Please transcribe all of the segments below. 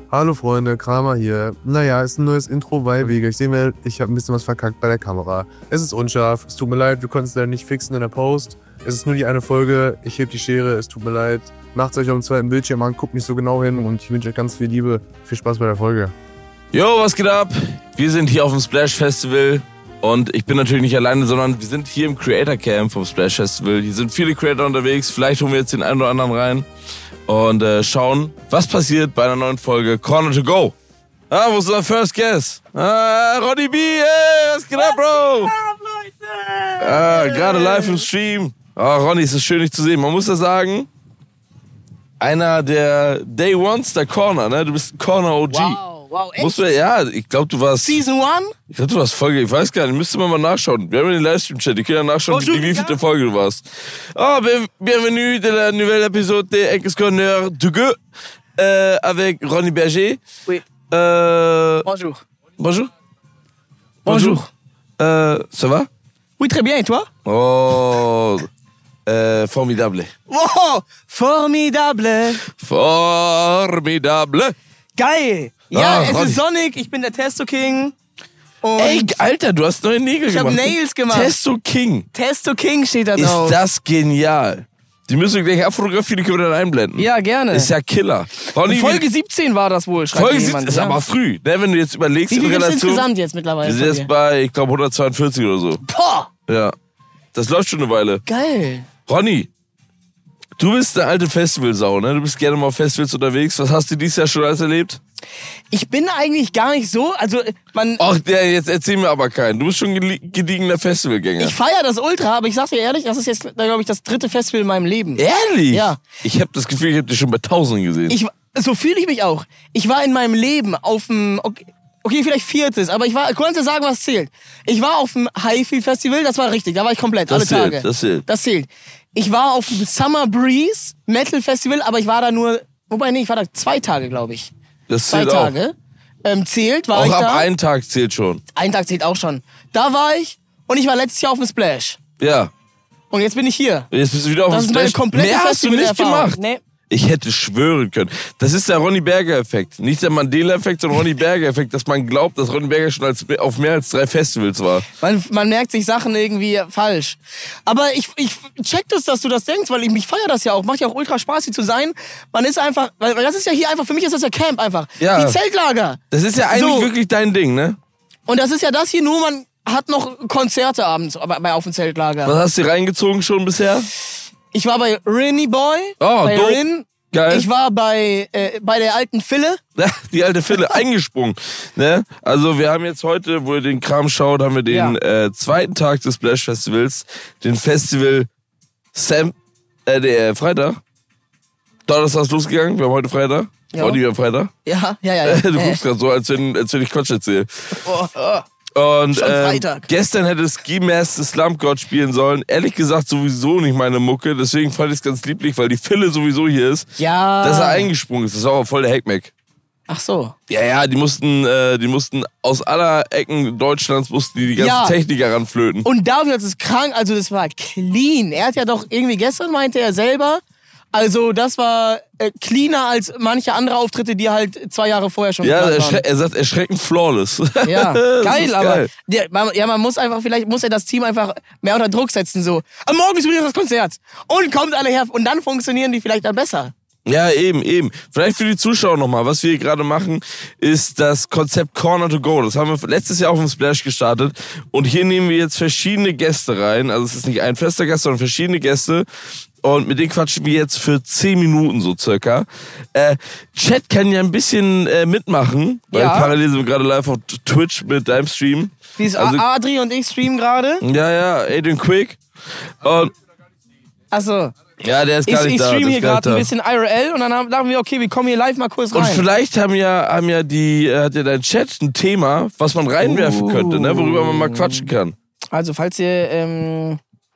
Hallo Freunde, Kramer hier. Naja, ist ein neues Intro, weil, wie ich sehe mal, ich habe ein bisschen was verkackt bei der Kamera. Es ist unscharf, es tut mir leid, wir konnten es leider nicht fixen in der Post. Es ist nur die eine Folge, ich heb die Schere, es tut mir leid. Macht euch auf dem zweiten Bildschirm an, guckt nicht so genau hin und ich wünsche euch ganz viel Liebe. Viel Spaß bei der Folge. Jo, was geht ab? Wir sind hier auf dem Splash Festival und ich bin natürlich nicht alleine, sondern wir sind hier im Creator Camp vom Splash Festival. Hier sind viele Creator unterwegs, vielleicht holen wir jetzt den einen oder anderen rein und schauen, was passiert bei einer neuen Folge Corner to Go. Wo ist unser First Guest? Ronny B, hey, was geht ab, Bro? Gerade live im Stream. Ronny, es ist schön, dich zu sehen. Man muss ja sagen, einer der Day Ones der Corner, ne? Du bist ein Corner OG. Wow, echt? Ich glaube, du warst... Season 1? Ich glaube, du warst Folge, ich weiß gar nicht, müsste man mal nachschauen. Wir haben den Livestream-Chat, die können ja nachschauen, wie vielte Folge du warst. Bienvenue de la nouvelle épisode de Enkes Corner du Gueux avec Ronny Berger. Oui. Bonjour. Bonjour. Bonjour. Ça va? Oui, très bien, et toi? Oh, formidable. Wow, formidable. Formidable. Geil. Ja, es Ronny. ist sonnig, ich bin der Testo King. Und Ey, Alter, du hast neue Nägel ich hab gemacht. Nails gemacht. Testo King. Testo King steht da Ist drauf. das genial. Die müssen wir gleich abfotografieren, die können wir dann einblenden. Ja, gerne. Ist ja Killer. Ronny, Folge 17 war das wohl, schreibt Folge jemand. 17 ist ja. aber früh. Ne, wenn du jetzt überlegst, Wie in viel gibt's Relation. insgesamt jetzt mittlerweile? Wir sind von jetzt dir? bei, ich glaube, 142 oder so. Boah, Ja. Das läuft schon eine Weile. geil. Ronny, du bist eine alte Festivalsau, ne? Du bist gerne mal auf Festivals unterwegs. Was hast du dieses Jahr schon alles erlebt? Ich bin eigentlich gar nicht so, also man... Ach, jetzt erzähl mir aber keinen. Du bist schon gediegener Festivalgänger. Ich feiere das Ultra, aber ich sag dir ehrlich, das ist jetzt, glaube ich, das 3. Festival in meinem Leben. Ehrlich? Ja. Ich habe das Gefühl, ich habe dich schon bei Tausenden gesehen. So fühle ich mich auch. Ich war in meinem Leben auf dem, okay, vielleicht 4., aber ich konnte dir sagen, was zählt. Ich war auf dem Highfield Festival, das war richtig, da war ich komplett, alle Tage. Das zählt. Ich war auf dem Summer Breeze Metal Festival, aber ich war da nur, ich war da 2 Tage, glaube ich. Das 2 zählt Tage. Zählt, war auch. ich Auch da. ab einen Tag zählt schon. Ein Tag zählt auch schon. Da war ich und ich war letztes Jahr auf dem Splash. Ja. Und jetzt bin ich hier. Jetzt bist du wieder auf Das dem ist meine Splash. komplette Mehr hast du nicht Festivalerfahrung. gemacht. Nee. Ich hätte schwören können. Das ist der Ronny Berger-Effekt. Nicht der Mandela-Effekt, sondern Ronny Berger-Effekt, dass man glaubt, dass Ronny Berger schon auf mehr als 3 Festivals war. Man merkt sich Sachen irgendwie falsch. Aber ich check das, dass du das denkst, weil ich feiere das ja auch. Macht ja auch ultra Spaß, hier zu sein. Man ist einfach, weil das ist ja hier einfach, für mich ist das ja Camp einfach. Ja. Die Zeltlager. Das ist ja eigentlich So. wirklich dein Ding, ne? Und das ist ja das hier, nur man hat noch Konzerte abends auf dem Zeltlager. Was hast du reingezogen schon bisher? Ich war bei Rinny Boy. Oh, bei dope. Rin. Geil. Ich war bei der alten Fille. Die alte Fille eingesprungen. Ne? Also wir haben jetzt heute, wo ihr den Kram schaut, haben wir den zweiten Tag des Splash Festivals. Den Festival Freitag. Donnerstag ist losgegangen, wir haben heute Freitag. Ja. Ronny, wir haben Freitag. Ja. Du guckst gerade so, als wenn ich Quatsch erzähle. Oh. Und Schon Freitag. Gestern hätte Ski Master Slump God spielen sollen. Ehrlich gesagt sowieso nicht meine Mucke. Deswegen fand ich es ganz lieblich, weil die Fille sowieso hier ist. Ja. Dass er eingesprungen ist. Das war aber voll der Hackmack. Ach so. Ja, die mussten aus aller Ecken Deutschlands die ganze Technik heranflöten. Und dafür ist es krank, also das war clean. Er hat ja doch irgendwie gestern, meinte er selber, also das war cleaner als manche andere Auftritte, die halt 2 Jahre vorher schon Ja, geplant waren. er sagt erschreckend flawless. Ja, Das geil, ist aber geil. man muss einfach, vielleicht muss er das Team einfach mehr unter Druck setzen, so. Morgen ist wieder das Konzert. Und kommt alle her. Und dann funktionieren die vielleicht dann besser. Ja, eben. Vielleicht für die Zuschauer nochmal. Was wir hier gerade machen, ist das Konzept Corner to Go. Das haben wir letztes Jahr auf dem Splash gestartet. Und hier nehmen wir jetzt verschiedene Gäste rein. Also es ist nicht ein fester Gast, sondern verschiedene Gäste. Und mit denen quatschen wir jetzt für 10 Minuten so circa. Chat kann ja ein bisschen mitmachen. Weil Ja. parallel sind wir gerade live auf Twitch mit deinem Stream. Wie ist Also- Adri und ich streamen gerade? Ja, Adrian Quick. Und Achso. ja, der ist gar Ich nicht da. streame der hier ist gar nicht gerade ein da. bisschen IRL und dann dachten wir, okay, wir kommen hier live mal kurz Und rein. vielleicht hat ja dein Chat ein Thema, was man reinwerfen könnte, ne, worüber man mal quatschen kann. Also, falls ihr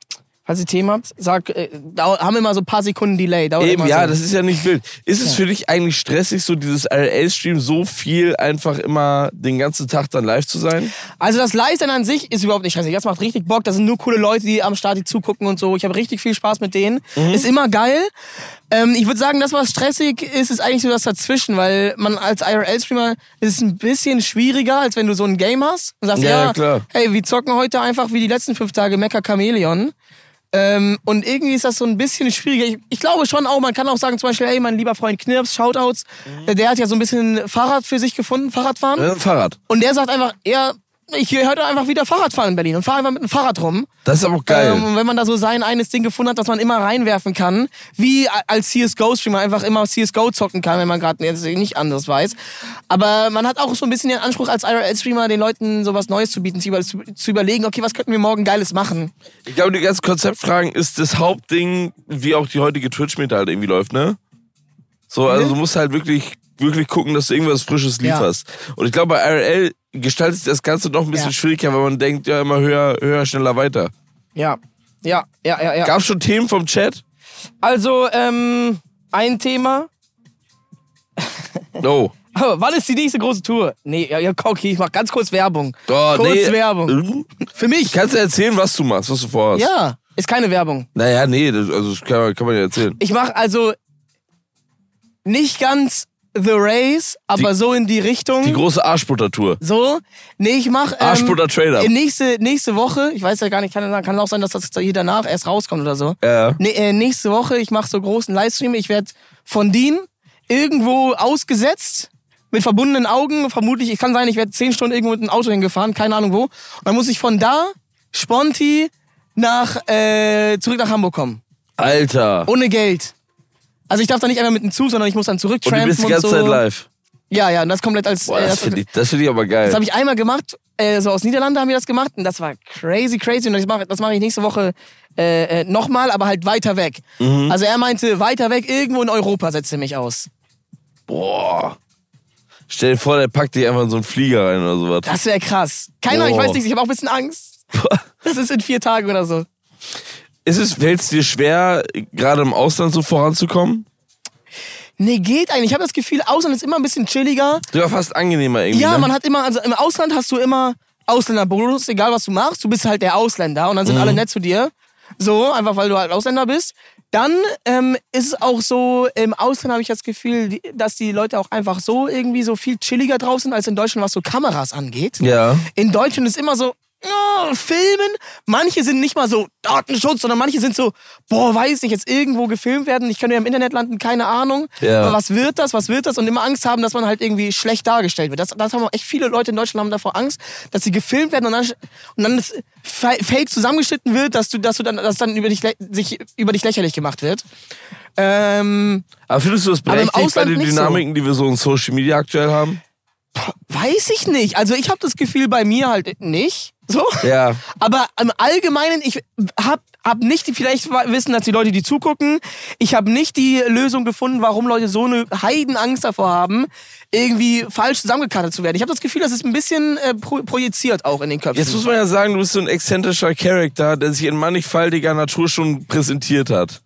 Falls ihr Themen habt, haben immer so ein paar Sekunden Delay. Dauert Eben, immer ja, so. das ist ja nicht wild. Ist es für dich eigentlich stressig, so dieses IRL-Stream so viel einfach immer den ganzen Tag dann live zu sein? Also das Live-Sein an sich ist überhaupt nicht stressig. Das macht richtig Bock. Da sind nur coole Leute, die am Start die zugucken und so. Ich habe richtig viel Spaß mit denen. Ist immer geil. Ich würde sagen, das, was stressig ist, ist eigentlich so das dazwischen, weil man als IRL-Streamer ist es ein bisschen schwieriger, als wenn du so ein Game hast und sagst, Ja, klar. hey, wir zocken heute einfach wie die letzten 5 Tage Mecha Chameleon. Und irgendwie ist das so ein bisschen schwieriger. Ich glaube schon auch, man kann auch sagen, zum Beispiel, ey, mein lieber Freund Knirps, Shoutouts, der hat ja so ein bisschen Fahrrad für sich gefunden, Fahrradfahren. Fahrrad. Und der sagt einfach, ich gehe heute einfach wieder Fahrrad fahren in Berlin und fahre einfach mit dem Fahrrad rum. Das ist aber auch geil. Und wenn man da so sein eines Ding gefunden hat, das man immer reinwerfen kann, wie als CSGO-Streamer einfach immer CSGO zocken kann, wenn man gerade nicht anderes weiß. Aber man hat auch so ein bisschen den Anspruch als IRL-Streamer, den Leuten sowas Neues zu bieten, zu überlegen, okay, was könnten wir morgen Geiles machen? Ich glaube, die ganzen Konzeptfragen ist das Hauptding, wie auch die heutige Twitch-Meta halt irgendwie läuft, ne? So, also du musst halt wirklich gucken, dass du irgendwas Frisches lieferst. Ja. Und ich glaube, bei IRL gestaltet sich das Ganze noch ein bisschen schwieriger, weil man denkt, ja, immer höher, schneller, weiter. Ja. Gab es schon Themen vom Chat? Also, ein Thema. Oh. Wann ist die nächste große Tour? Nee, okay, ich mach ganz kurz Werbung. Werbung. Für mich. Kannst du erzählen, was du machst, was du vorhast? Ja, ist keine Werbung. Naja, nee, das kann man ja erzählen. Ich mach also nicht ganz The Race, aber so in die Richtung. Die große Arschbutter-Tour. So? Nee, ich mach Arschbutter-Trailer. Nächste Woche, ich weiß ja gar nicht, kann auch sein, dass das hier danach erst rauskommt oder so. Ja. Nächste Woche, ich mach so großen Livestream, ich werde von Dean irgendwo ausgesetzt, mit verbundenen Augen, vermutlich, ich werde 10 Stunden irgendwo mit einem Auto hingefahren, keine Ahnung wo. Und dann muss ich von da, sponti, zurück nach Hamburg kommen. Alter. Ohne Geld. Also ich darf da nicht einfach mit dem Zug, sondern ich muss dann zurücktrampen und du bist die ganze Zeit live? Ja, und das komplett als... Boah, das finde ich aber geil. Das habe ich einmal gemacht, so aus Niederlande haben wir das gemacht und das war crazy. Und das mache ich nächste Woche nochmal, aber halt weiter weg. Also er meinte, weiter weg, irgendwo in Europa setzt er mich aus. Boah. Stell dir vor, der packt dich einfach in so einen Flieger rein oder sowas. Das wäre krass. Keine Ahnung, ich weiß nicht, ich habe auch ein bisschen Angst. Das ist in 4 Tagen oder so. Fällt es dir schwer, gerade im Ausland so voranzukommen? Nee, geht eigentlich. Ich habe das Gefühl, Ausland ist immer ein bisschen chilliger. Ja, fast angenehmer irgendwie. Ja, ne? man hat immer, also im Ausland hast du immer Ausländerbonus, egal was du machst. Du bist halt der Ausländer und dann sind alle nett zu dir. So, einfach weil du halt Ausländer bist. Dann ist es auch so, im Ausland habe ich das Gefühl, dass die Leute auch einfach so irgendwie so viel chilliger drauf sind als in Deutschland, was so Kameras angeht. Ja. In Deutschland ist immer so, filmen. Manche sind nicht mal so Datenschutz, sondern manche sind so, weiß nicht, jetzt irgendwo gefilmt werden. Ich könnte ja im Internet landen, keine Ahnung. Ja. Aber was wird das? Und immer Angst haben, dass man halt irgendwie schlecht dargestellt wird. Das haben echt viele Leute in Deutschland haben davor Angst, dass sie gefilmt werden und dann das Fake zusammengeschnitten wird, dass dann über dich lächerlich gemacht wird. Aber findest du das berechtigt bei den Dynamiken, die wir so in Social Media aktuell haben? Weiß ich nicht. Also ich habe das Gefühl bei mir halt nicht. So. Ja. Aber im Allgemeinen, ich hab nicht, vielleicht wissen das die Leute, die zugucken, ich habe nicht die Lösung gefunden, warum Leute so eine Heidenangst davor haben, irgendwie falsch zusammengekartet zu werden. Ich habe das Gefühl, das ist ein bisschen projiziert auch in den Köpfen. Jetzt muss man ja sagen, du bist so ein exzentrischer Charakter, der sich in mannigfaltiger Natur schon präsentiert hat.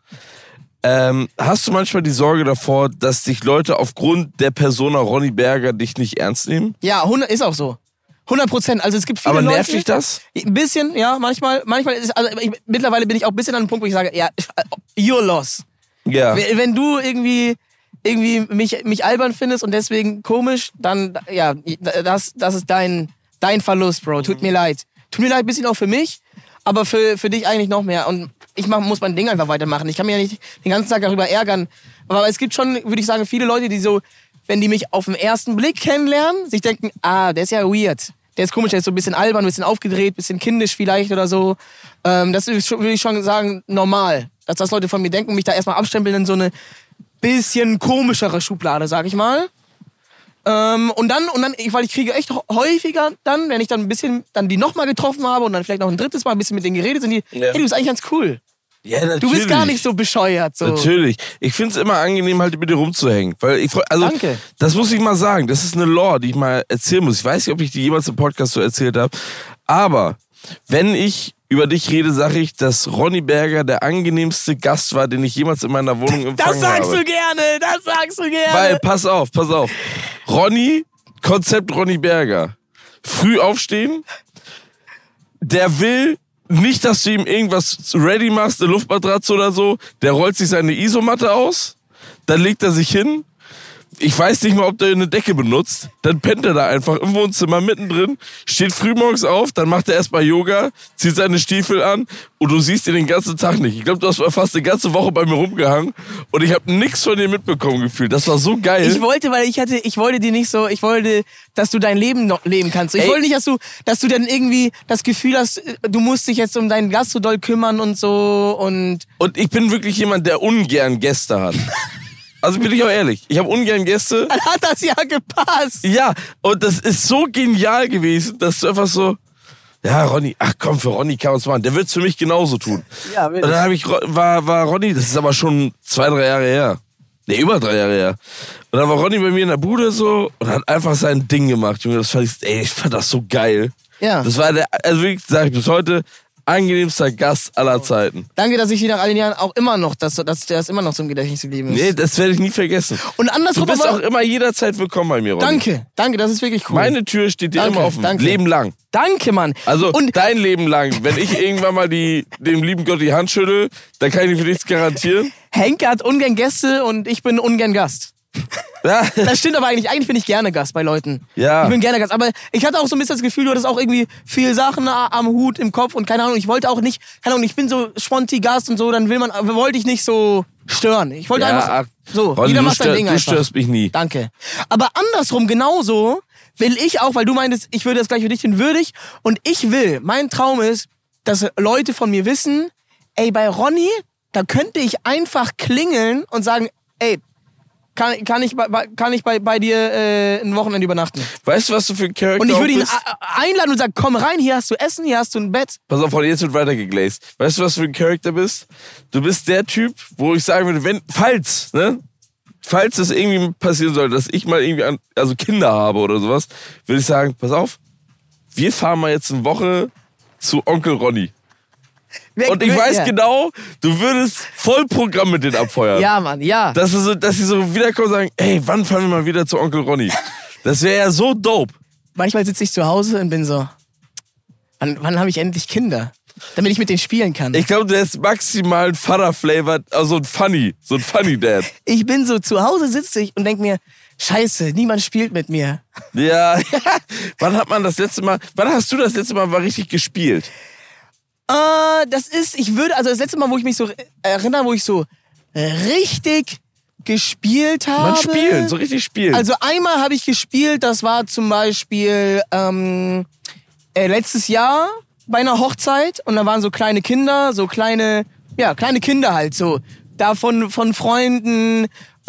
Hast du manchmal die Sorge davor, dass dich Leute aufgrund der Persona Ronny Berger dich nicht ernst nehmen? Ja, ist auch so. 100%. Also es gibt viele Aber Leute. nervt dich das? Ein bisschen, ja, manchmal ist mittlerweile bin ich auch ein bisschen an einem Punkt, wo ich sage, ja, you're lost. Ja. Wenn du irgendwie mich albern findest und deswegen komisch, dann, ja, das ist dein Verlust, Bro. Tut mir leid. Tut mir leid ein bisschen auch für mich, aber für dich eigentlich noch mehr. Und ich muss mein Ding einfach weitermachen. Ich kann mich ja nicht den ganzen Tag darüber ärgern. Aber es gibt schon, würde ich sagen, viele Leute, die so, wenn die mich auf den ersten Blick kennenlernen, sich denken, der ist ja weird. Der ist komisch, der ist so ein bisschen albern, ein bisschen aufgedreht, ein bisschen kindisch vielleicht oder so. Das würde ich schon sagen, normal. Dass das Leute von mir denken und mich da erstmal abstempeln in so eine bisschen komischere Schublade, sag ich mal. Und dann, weil ich kriege echt häufiger dann, wenn ich dann ein bisschen dann die nochmal getroffen habe und dann vielleicht noch ein drittes Mal ein bisschen mit denen geredet, sind die, hey, du bist eigentlich ganz cool. Ja, natürlich. Du bist gar nicht so bescheuert. So. Natürlich. Ich finde es immer angenehm, halt mit dir rumzuhängen. Weil Danke. Das muss ich mal sagen. Das ist eine Lore, die ich mal erzählen muss. Ich weiß nicht, ob ich die jemals im Podcast so erzählt habe. Aber wenn ich über dich rede, sage ich, dass Ronny Berger der angenehmste Gast war, den ich jemals in meiner Wohnung empfangen habe. Das sagst du gerne. Weil, pass auf. Ronny, Konzept Ronny Berger. Früh aufstehen. Der will nicht, dass du ihm irgendwas ready machst, eine Luftmatratze oder so. Der rollt sich seine Isomatte aus. Dann legt er sich hin. Ich weiß nicht mal, ob der eine Decke benutzt. Dann pennt er da einfach im Wohnzimmer mittendrin, steht frühmorgens auf, dann macht er erstmal Yoga, zieht seine Stiefel an und du siehst ihn den ganzen Tag nicht. Ich glaube, du hast fast eine ganze Woche bei mir rumgehangen und ich habe nichts von dir mitbekommen gefühlt. Das war so geil. Ich wollte dir nicht so, ich wollte, dass du dein Leben noch leben kannst. Ich wollte nicht, dass du dann irgendwie das Gefühl hast, du musst dich jetzt um deinen Gast so doll kümmern und so und ich bin wirklich jemand, der ungern Gäste hat. Also bin ich auch ehrlich, ich habe ungern Gäste. Dann hat das ja gepasst. Ja, und das ist so genial gewesen, dass du einfach so, ja, Ronny, ach komm, für Ronny kann man es machen. Der wird es für mich genauso tun. Ja, und dann war Ronny, das ist aber schon 2-3 Jahre her. Nee, über 3 Jahre her. Und dann war Ronny bei mir in der Bude so und hat einfach sein Ding gemacht. Junge, ich fand das so geil. Ja. Das war also wirklich, sag ich bis heute, angenehmster Gast aller Zeiten. Danke, dass ich dir nach all den Jahren auch immer noch, dass das immer noch zum Gedächtnis geblieben ist. Nee, das werde ich nie vergessen. Und andersrum du bist auch immer jederzeit willkommen bei mir, Ronny. Danke, das ist wirklich cool. Meine Tür steht dir immer offen. Danke. Leben lang. Danke, Mann. Also und dein Leben lang. Wenn ich irgendwann mal dem lieben Gott die Hand schüttel, dann kann ich dir für nichts garantieren. Henke hat ungern Gäste und ich bin ungern Gast. Ja. Das stimmt aber eigentlich. Eigentlich bin ich gerne Gast bei Leuten. Ja. Ich bin gerne Gast. Aber ich hatte auch so ein bisschen das Gefühl, du hattest auch irgendwie viel Sachen am Hut, im Kopf und keine Ahnung. Ich wollte auch nicht, keine Ahnung, ich bin so sponti Gast und so, dann wollte ich nicht so stören. Ich wollte einfach so, Ronny, jeder macht sein Ding einfach. Du störst mich nie. Danke. Aber andersrum genauso will ich auch, weil du meintest, ich würde das gleich für dich tun, würdig. Und ich will, mein Traum ist, dass Leute von mir wissen, ey, bei Ronny, da könnte ich einfach klingeln und sagen, ey, kann ich bei dir ein Wochenende übernachten? Weißt du, was du für ein Charakter bist? Und ich würde ihn einladen und sagen, komm rein, hier hast du Essen, hier hast du ein Bett. Pass auf, jetzt wird weiter geglazed. Weißt du, was du für ein Charakter bist? Du bist der Typ, wo ich sagen würde, falls das irgendwie passieren soll, dass ich mal irgendwie Kinder habe oder sowas, würde ich sagen, pass auf, wir fahren mal jetzt eine Woche zu Onkel Ronny. Und ich weiß genau, du würdest Vollprogramm mit denen abfeuern. Ja, Mann, ja. Dass sie so wiederkommen und sagen, ey, wann fahren wir mal wieder zu Onkel Ronny? Das wäre ja so dope. Manchmal sitze ich zu Hause und bin so, wann habe ich endlich Kinder? Damit ich mit denen spielen kann. Ich glaube, der ist maximal ein Vater-Flavor, also ein Funny Dad. Ich bin so, zu Hause sitze ich und denke mir, scheiße, niemand spielt mit mir. Ja, wann hast du das letzte Mal mal richtig gespielt? Das letzte Mal, wo ich mich so erinnere, wo ich so richtig gespielt habe. So richtig spielen. Also einmal habe ich gespielt, das war zum Beispiel letztes Jahr bei einer Hochzeit und da waren so kleine Kinder, kleine Kinder halt so. Da von Freunden,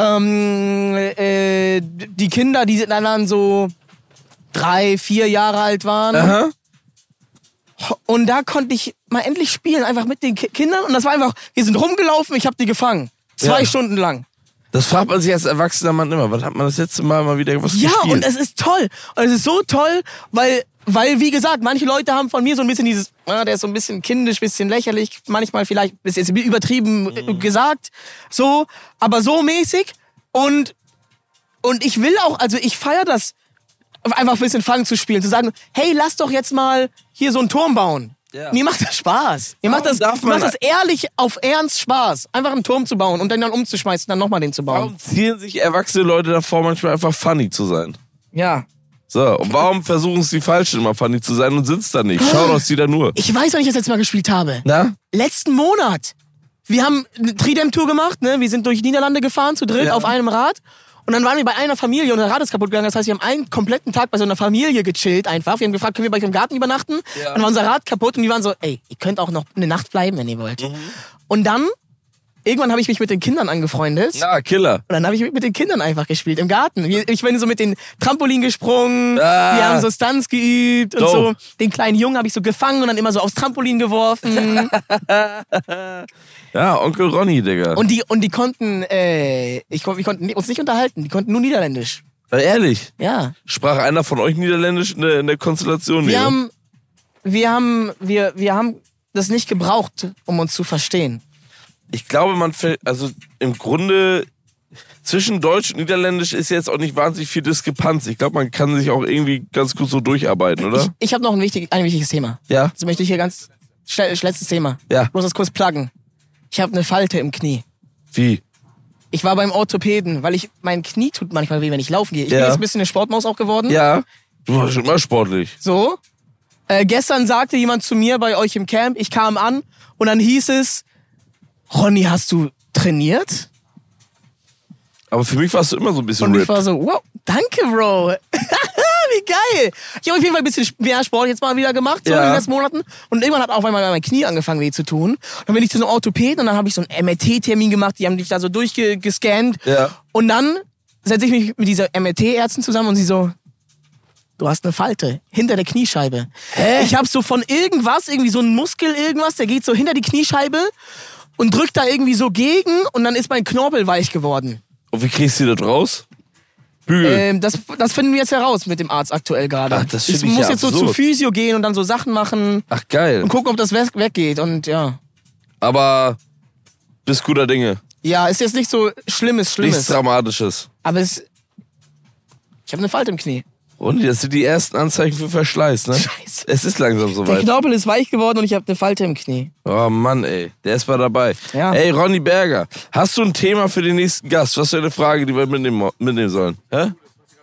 die Kinder, die dann so 3, 4 Jahre alt waren. Aha. Und da konnte ich mal endlich spielen, einfach mit den Kindern. Und das war einfach, wir sind rumgelaufen, ich habe die gefangen. 2 Stunden lang. Das fragt man sich als erwachsener Mann immer. Wann hat man das letzte Mal wieder was gespielt? Ja, und es ist toll. Und es ist so toll, weil, wie gesagt, manche Leute haben von mir so ein bisschen dieses, der ist so ein bisschen kindisch, bisschen lächerlich, manchmal vielleicht ist jetzt übertrieben gesagt, so, aber so mäßig. Und ich will auch, also ich feiere das, einfach ein bisschen Fang zu spielen, zu sagen, hey, lass doch jetzt mal hier so einen Turm bauen. Ja. Mir macht das Spaß. Mir macht das ehrlich auf Ernst Spaß, einfach einen Turm zu bauen und dann umzuschmeißen, dann nochmal den zu bauen. Warum ziehen sich erwachsene Leute davor, manchmal einfach funny zu sein? Ja. So, und warum versuchen es die Falschen immer funny zu sein und sind es dann nicht? Schau doch sie da nur. Ich weiß, wann ich das letzte Mal gespielt habe. Na? Letzten Monat. Wir haben eine Tridem-Tour gemacht, ne? Wir sind durch Niederlande gefahren, zu dritt auf einem Rad. Und dann waren wir bei einer Familie und der Rad ist kaputt gegangen. Das heißt, wir haben einen kompletten Tag bei so einer Familie gechillt einfach. Wir haben gefragt, können wir bei euch im Garten übernachten? Ja. Und dann war unser Rad kaputt und die waren so, ey, ihr könnt auch noch eine Nacht bleiben, wenn ihr wollt. Mhm. Und dann, irgendwann habe ich mich mit den Kindern angefreundet. Ja, Killer. Und dann habe ich mit den Kindern einfach gespielt im Garten. Ich bin so mit den Trampolin gesprungen, wir haben so Stunts geübt und so. Den kleinen Jungen habe ich so gefangen und dann immer so aufs Trampolin geworfen. Ja, Onkel Ronny, Digga. Und die konnten, wir konnten uns nicht unterhalten, die konnten nur Niederländisch. Ehrlich? Ja. Sprach einer von euch Niederländisch in der Konstellation? Wir haben das nicht gebraucht, um uns zu verstehen. Ich glaube, also im Grunde zwischen Deutsch und Niederländisch ist jetzt auch nicht wahnsinnig viel Diskrepanz. Ich glaube, man kann sich auch irgendwie ganz gut so durcharbeiten, oder? Ich habe noch ein wichtiges Thema. Ja. Das möchte ich hier ganz letztes Thema. Ja. Ich muss das kurz pluggen. Ich habe eine Falte im Knie. Wie? Ich war beim Orthopäden, weil mein Knie tut manchmal weh, wenn ich laufen gehe. Ich bin jetzt ein bisschen eine Sportmaus auch geworden. Ja. Du warst schon immer sportlich. So. Gestern sagte jemand zu mir bei euch im Camp, ich kam an und dann hieß es, Ronny, hast du trainiert? Aber für mich warst du immer so ein bisschen Und ripped. ich war so, wow, danke, Bro. Wie geil. Ich habe auf jeden Fall ein bisschen mehr Sport jetzt mal wieder gemacht, so in den letzten Monaten. Und irgendwann hat auf einmal mein Knie angefangen weh zu tun. Dann bin ich zu so einem Orthopäden und dann habe ich so einen MRT-Termin gemacht. Die haben dich da so durchgescannt. Ja. Und dann setze ich mich mit dieser MRT-Ärztin zusammen und sie so, du hast eine Falte hinter der Kniescheibe. Hä? Ich habe so von irgendwie so einen Muskel, der geht so hinter die Kniescheibe und drückt da irgendwie so gegen und dann ist mein Knorpel weich geworden. Und wie kriegst du das raus? Bügel. Das finden wir jetzt heraus mit dem Arzt aktuell gerade. Ach, das find ich ich muss ja jetzt so absurd. zu Physio gehen und dann so Sachen machen Ach, geil. und gucken, ob das weggeht. Und ja. Aber bist guter Dinge. Ja, ist jetzt nicht so Schlimmes. Nichts Dramatisches. Aber ich habe eine Falte im Knie. Und das sind die ersten Anzeichen für Verschleiß, ne? Scheiße. Es ist langsam Der soweit. Knorpel ist weich geworden und ich habe eine Falte im Knie. Oh Mann, ey. Der ist mal dabei. Ja. Ey, Ronny Berger, hast du ein Thema für den nächsten Gast? Was für eine Frage, die wir mitnehmen sollen? Hä?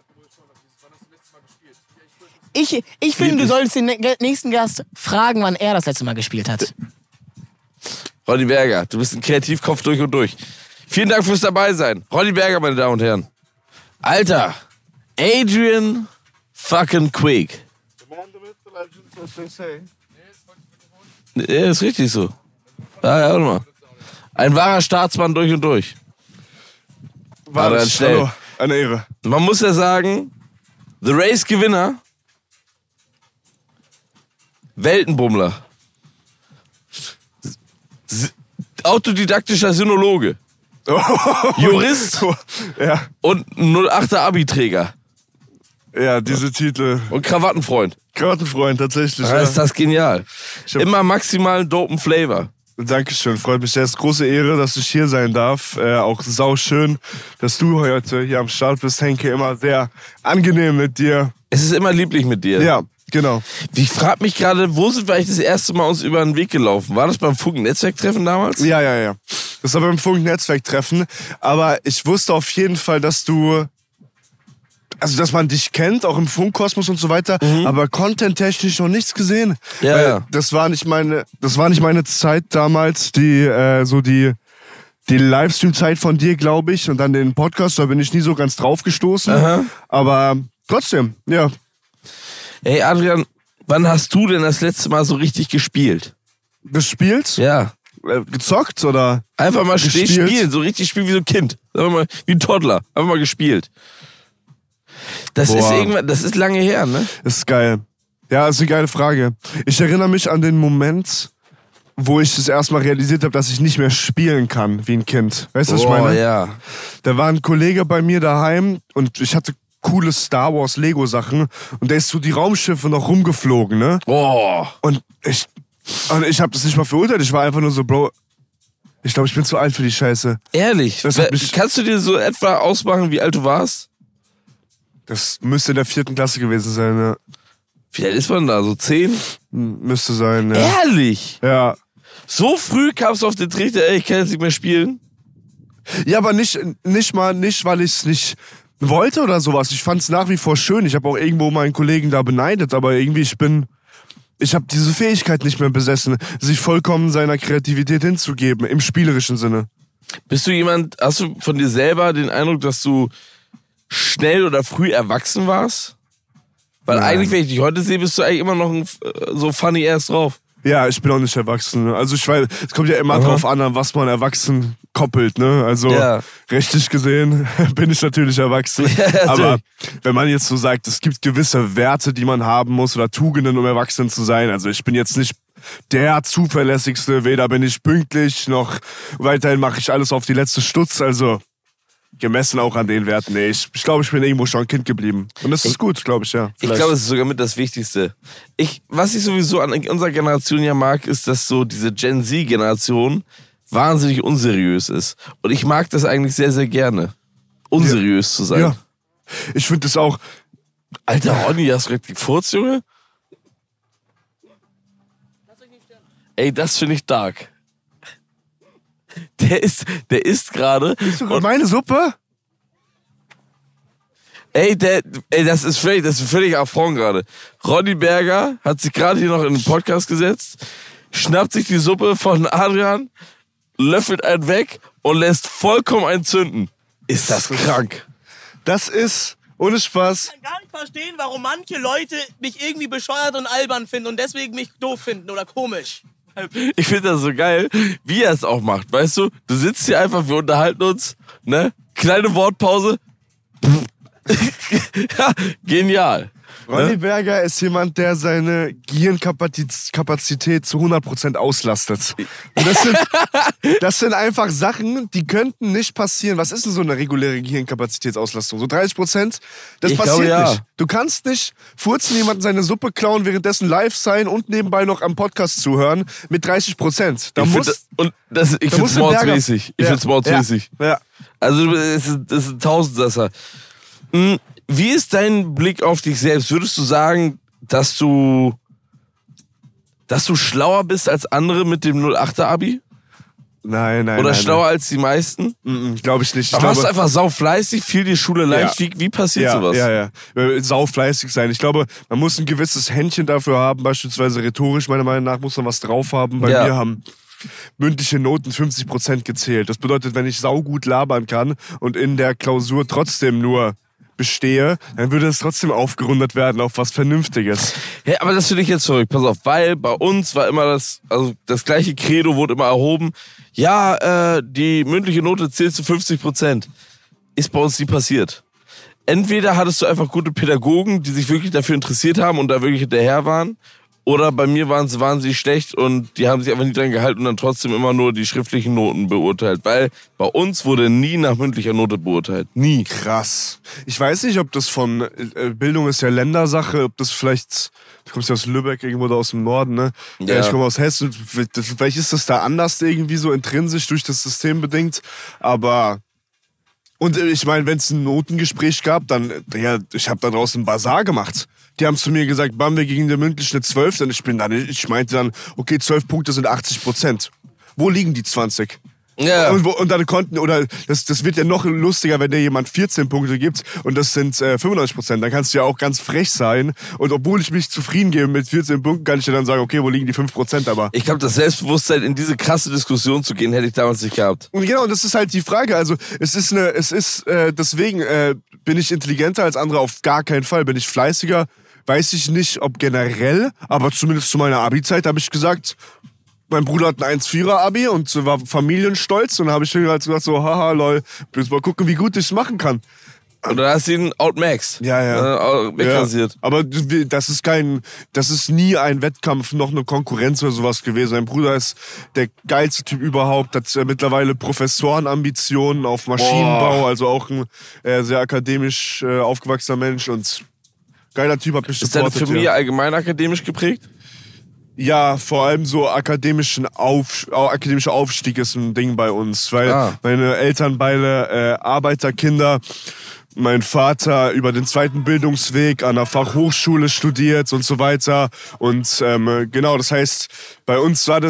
Ich finde, du solltest den nächsten Gast fragen, wann er das letzte Mal gespielt hat. Ronny Berger, du bist ein Kreativkopf durch und durch. Vielen Dank fürs Dabeisein. Ronny Berger, meine Damen und Herren. Alter, Adrian fucking Quake. Ja, ist richtig so. Ja, warte mal. Ein wahrer Staatsmann durch und durch. War dann das schnell. Hallo, eine Ehre. Man muss ja sagen, The Race-Gewinner, Weltenbummler, autodidaktischer Sinologe, Jurist Ja, und 08er Abi-Träger ja, diese Titel. und Krawattenfreund. Krawattenfreund, tatsächlich. Ja, Ja. ist das genial. hab- Immer maximal dopen Flavor. Dankeschön, freut mich sehr. Es ist große Ehre, dass ich hier sein darf. Auch sauschön, dass du heute hier am Start bist, Henke. Immer sehr angenehm mit dir. Es ist immer lieblich mit dir. Ja, genau. Ich frage mich gerade, wo sind wir eigentlich das erste Mal uns über den Weg gelaufen? War das beim Funk-Netzwerktreffen damals? Ja. Das war beim Funk-Netzwerktreffen. Aber ich wusste auf jeden Fall, dass man dich kennt, auch im Funkkosmos und so weiter, aber content-technisch noch nichts gesehen. Ja, Weil ja. Das war nicht meine Zeit damals, die Livestream-Zeit von dir, glaube ich, und dann den Podcast, da bin ich nie so ganz drauf gestoßen. Aha. Aber trotzdem, ja. Hey Adrian, wann hast du denn das letzte Mal so richtig gespielt? Gespielt? Ja. Gezockt oder? Einfach mal Gespielt? spielen, so richtig spielen wie so ein Kind. Sagen wir mal, wie ein Toddler. Einfach mal gespielt. Das Boah. ist irgendwann, das ist lange her, ne? Ist geil. Ja, ist eine geile Frage. Ich erinnere mich an den Moment, wo ich das erstmal realisiert habe, dass ich nicht mehr spielen kann wie ein Kind. Weißt du, was ich meine? Ja. Da war ein Kollege bei mir daheim und ich hatte coole Star Wars Lego Sachen und der ist so die Raumschiffe noch rumgeflogen, ne? Oh. Und ich habe das nicht mal verurteilt. Ich war einfach nur so, Bro, ich glaube, ich bin zu alt für die Scheiße. Ehrlich? Das hat mich- Kannst du dir so etwa ausmachen, wie alt du warst? Das müsste in der 4. Klasse gewesen sein, ja. Wie alt ist man da? So 10? Müsste sein, ja. Ehrlich? Ja. So früh kamst du auf den Trichter, ey, ich kann jetzt nicht mehr spielen? Ja, aber nicht, weil ich es nicht wollte oder sowas. Ich fand es nach wie vor schön. Ich habe auch irgendwo meinen Kollegen da beneidet, aber irgendwie ich habe diese Fähigkeit nicht mehr besessen, sich vollkommen seiner Kreativität hinzugeben, im spielerischen Sinne. Hast du von dir selber den Eindruck, dass du schnell oder früh erwachsen warst? Weil Nein. eigentlich, wenn ich dich heute sehe, bist du eigentlich immer noch so funny ass drauf. Ja, ich bin auch nicht erwachsen. Ne? Also es kommt ja immer drauf an was man erwachsen koppelt. Ne? Also Ja. rechtlich gesehen bin ich natürlich erwachsen. Ja, aber wenn man jetzt so sagt, es gibt gewisse Werte, die man haben muss oder Tugenden, um erwachsen zu sein. Also ich bin jetzt nicht der zuverlässigste, weder bin ich pünktlich, noch weiterhin mache ich alles auf die letzte Stutz. Also gemessen auch an den Werten. Nee, ich glaube, ich bin irgendwo schon ein Kind geblieben. Und das ist gut, glaube ich, ja. Ich glaube, es ist sogar mit das Wichtigste. Was ich sowieso an unserer Generation ja mag, ist, dass so diese Gen Z-Generation wahnsinnig unseriös ist. Und ich mag das eigentlich sehr, sehr gerne. Unseriös zu sein. Ja. Ich finde das auch. Alter Ronny, hast du richtig Furz, Junge? Ey, das finde ich dark. Der isst gerade. Ist sogar meine Suppe? Das ist völlig affront gerade. Ronny Berger hat sich gerade hier noch in den Podcast gesetzt, schnappt sich die Suppe von Adrian, löffelt einen weg und lässt vollkommen einen zünden. Ist das krank? Das ist, ohne Spaß. Ich kann gar nicht verstehen, warum manche Leute mich irgendwie bescheuert und albern finden und deswegen mich doof finden oder komisch. Ich finde das so geil, wie er es auch macht. Weißt du, du sitzt hier einfach, wir unterhalten uns, ne? Kleine Wortpause. Ja, genial. Ronny Berger ist jemand, der seine Gehirnkapazität zu 100% auslastet. Und das sind einfach Sachen, die könnten nicht passieren. Was ist denn so eine reguläre Gehirnkapazitätsauslastung? So 30%? Das Ich passiert glaube, ja. nicht. Du kannst nicht furzen, jemanden seine Suppe klauen, währenddessen live sein und nebenbei noch am Podcast zuhören mit 30%. Ich finde es mordsmäßig. Ich finde es mordsmäßig. Ja. Also, das ist ein Tausendsasser. Wie ist dein Blick auf dich selbst? Würdest du sagen, dass du schlauer bist als andere mit dem 08er Abi? Nein. Oder schlauer als die meisten? Glaube ich nicht. Aber warst du einfach saufleißig, fiel die Schule leicht? Ja. Wie passiert sowas? Ja. Saufleißig sein. Ich glaube, man muss ein gewisses Händchen dafür haben, beispielsweise rhetorisch, meiner Meinung nach, muss man was drauf haben. Bei mir haben mündliche Noten 50% gezählt. Das bedeutet, wenn ich saugut labern kann und in der Klausur trotzdem nur bestehe, dann würde es trotzdem aufgerundet werden auf was Vernünftiges. Ja, aber das finde ich jetzt verrückt. Pass auf, weil bei uns war immer das gleiche Credo wurde immer erhoben. Ja, die mündliche Note zählt zu 50%. Ist bei uns nie passiert. Entweder hattest du einfach gute Pädagogen, die sich wirklich dafür interessiert haben und da wirklich hinterher waren, oder bei mir waren sie wahnsinnig schlecht und die haben sich einfach nie dran gehalten und dann trotzdem immer nur die schriftlichen Noten beurteilt. Weil bei uns wurde nie nach mündlicher Note beurteilt. Nie. Krass. Ich weiß nicht, ob das von Bildung ist ja Ländersache, ob das vielleicht, du kommst ja aus Lübeck irgendwo da aus dem Norden, ne? Ja. Ich komme aus Hessen. Vielleicht ist das da anders irgendwie so intrinsisch durch das System bedingt. Aber und ich meine, wenn es ein Notengespräch gab, dann, ja, ich habe da draußen einen Bazar gemacht. Die haben zu mir gesagt, bam, wir gegen der mündlich eine 12. Ich meinte dann, okay, 12 Punkte sind 80%. Wo liegen die 20? Ja. Und dann das wird ja noch lustiger, wenn dir jemand 14 Punkte gibt und das sind 95%. Dann kannst du ja auch ganz frech sein. Und obwohl ich mich zufrieden gebe mit 14 Punkten, kann ich dir dann sagen, okay, wo liegen die 5%? Aber ich glaube, das Selbstbewusstsein, in diese krasse Diskussion zu gehen, hätte ich damals nicht gehabt. Und genau, das ist halt die Frage. Also deswegen bin ich intelligenter als andere auf gar keinen Fall. Bin ich fleißiger? Weiß ich nicht, ob generell, aber zumindest zu meiner Abi-Zeit habe ich gesagt, mein Bruder hat ein 1,4er-Abi und war familienstolz. Und dann habe ich mir halt gesagt, so, haha, lol, bloß mal gucken, wie gut ich es machen kann. Und dann hast du ihn outmaxed. Ja. Wegrasiert. Ja. Aber das ist nie ein Wettkampf, noch eine Konkurrenz oder sowas gewesen. Mein Bruder ist der geilste Typ überhaupt, hat mittlerweile Professorenambitionen auf Maschinenbau, also auch ein sehr akademisch aufgewachsener Mensch und geiler Typ, hat mich supportet. Ist deine Familie allgemein akademisch geprägt? Ja, vor allem so akademischer Aufstieg ist ein Ding bei uns, weil meine Eltern beide Arbeiterkinder, mein Vater über den zweiten Bildungsweg an der Fachhochschule studiert und so weiter. Und genau, das heißt, bei uns war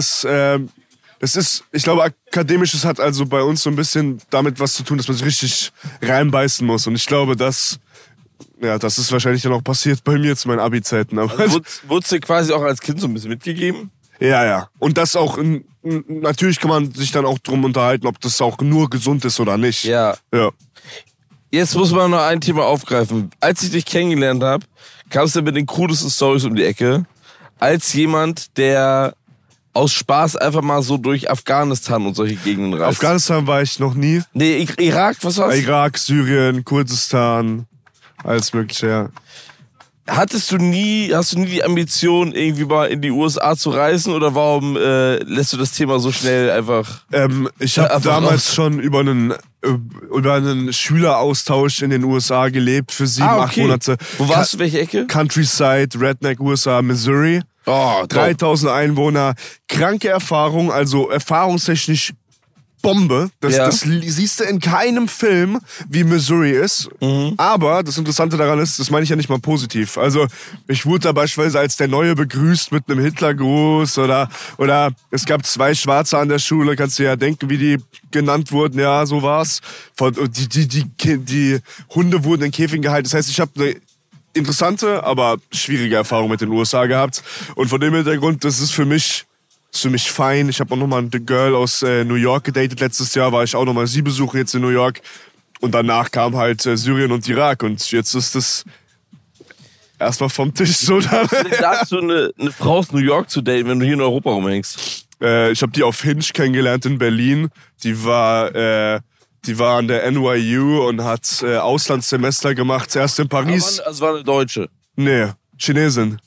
ich glaube, akademisches hat also bei uns so ein bisschen damit was zu tun, dass man sich richtig reinbeißen muss. Und ich glaube, das ist wahrscheinlich dann auch passiert bei mir zu meinen Abi-Zeiten. Also, wurdest du quasi auch als Kind so ein bisschen mitgegeben? Ja. Und das auch, natürlich kann man sich dann auch drum unterhalten, ob das auch nur gesund ist oder nicht. Ja. Jetzt muss man noch ein Thema aufgreifen. Als ich dich kennengelernt habe, kamst du mit den krudesten Storys um die Ecke. Als jemand, der aus Spaß einfach mal so durch Afghanistan und solche Gegenden reist. Afghanistan war ich noch nie. Nee, Irak, was war's? Irak, Syrien, Kurdistan, alles mögliche, ja. hast du nie die Ambition, irgendwie mal in die USA zu reisen oder warum lässt du das Thema so schnell einfach? Ich habe damals schon über einen Schüleraustausch in den USA gelebt für 7-8 Monate. Wo warst du, welche Ecke? Countryside, Redneck, USA, Missouri. Oh, 3000 Einwohner, kranke Erfahrung, also erfahrungstechnisch Bombe. Das siehst du in keinem Film, wie Missouri ist. Aber das Interessante daran ist, das meine ich ja nicht mal positiv. Also ich wurde da beispielsweise als der Neue begrüßt mit einem Hitlergruß oder es gab 2 Schwarze an der Schule, kannst du ja denken, wie die genannt wurden. Ja, so war's. Die Hunde wurden in Käfigen gehalten. Das heißt, ich habe eine interessante, aber schwierige Erfahrung mit den USA gehabt. Und von dem Hintergrund, das ist für mich fein. Ich habe auch nochmal eine Girl aus New York gedatet. Letztes Jahr war ich auch nochmal sie besuchen jetzt in New York. Und danach kam halt Syrien und Irak. Und jetzt ist das erstmal vom Tisch so. Sagst du, eine Frau aus New York zu daten, wenn du hier in Europa rumhängst? Ich habe die auf Hinge kennengelernt in Berlin. Die war an der NYU und hat Auslandssemester gemacht. Zuerst in Paris. Also war eine Deutsche? Nee, Chinesin.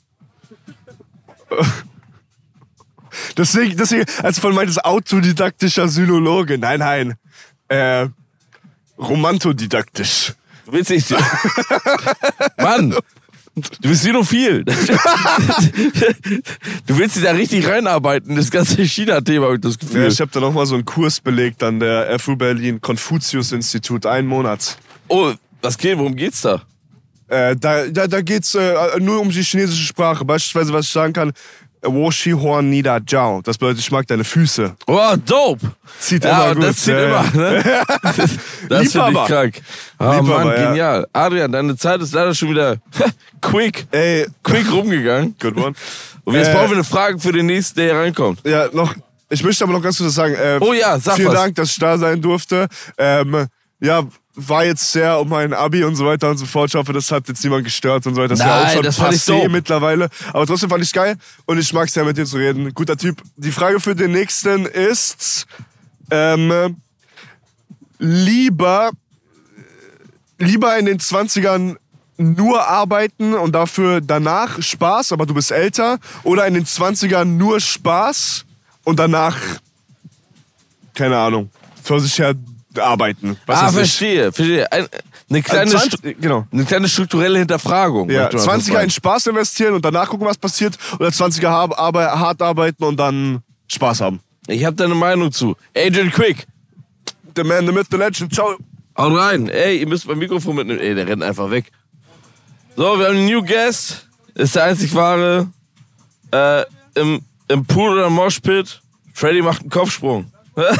Deswegen, als du von meintest, autodidaktischer Synologe. Nein. Romantodidaktisch. Du willst nicht. Mann! Du bist sinophil. Du willst dich da richtig reinarbeiten, das ganze China-Thema, habe ich das Gefühl. Ja, ich habe da nochmal so einen Kurs belegt an der FU Berlin, Konfuzius-Institut, 1 Monat. Oh, worum geht's da? Da geht's nur um die chinesische Sprache. Beispielsweise, was ich sagen kann, Wo Shi Huan Nida Jiao. Das bedeutet, ich mag deine Füße. Oh, dope. Zieht immer gut. Das zieht immer, ne? Das finde ich krank. Oh Mann, genial. Adrian, deine Zeit ist leider schon wieder quick rumgegangen. Good one. Und jetzt brauchen wir eine Frage für den nächsten, der hier reinkommt. Ja, ich möchte aber noch ganz kurz sagen. Sag vielen was. Dank, dass ich da sein durfte. War jetzt sehr um mein Abi und so weiter und so fort. Ich hoffe, das hat jetzt niemand gestört und so weiter. Das ist ja auch schon das fand ich passé so mittlerweile. Aber trotzdem fand ich's geil und ich mag's ja mit dir zu reden. Guter Typ. Die Frage für den nächsten ist, lieber in den 20ern nur arbeiten und dafür danach Spaß, aber du bist älter, oder in den 20ern nur Spaß und danach, keine Ahnung, vor sich her arbeiten. Verstehe. Eine kleine strukturelle Hinterfragung. Ja, 20er in Spaß investieren und danach gucken, was passiert. Oder 20er hart arbeiten und dann Spaß haben. Ich habe da eine Meinung zu. Agent Quick. The man, the myth, the legend. Ciao. Haut rein. Ey, ihr müsst mein Mikrofon mitnehmen. Ey, der rennt einfach weg. So, wir haben einen New Guest. Ist der einzig wahre. Im Pool oder im Moshpit. Freddy macht einen Kopfsprung.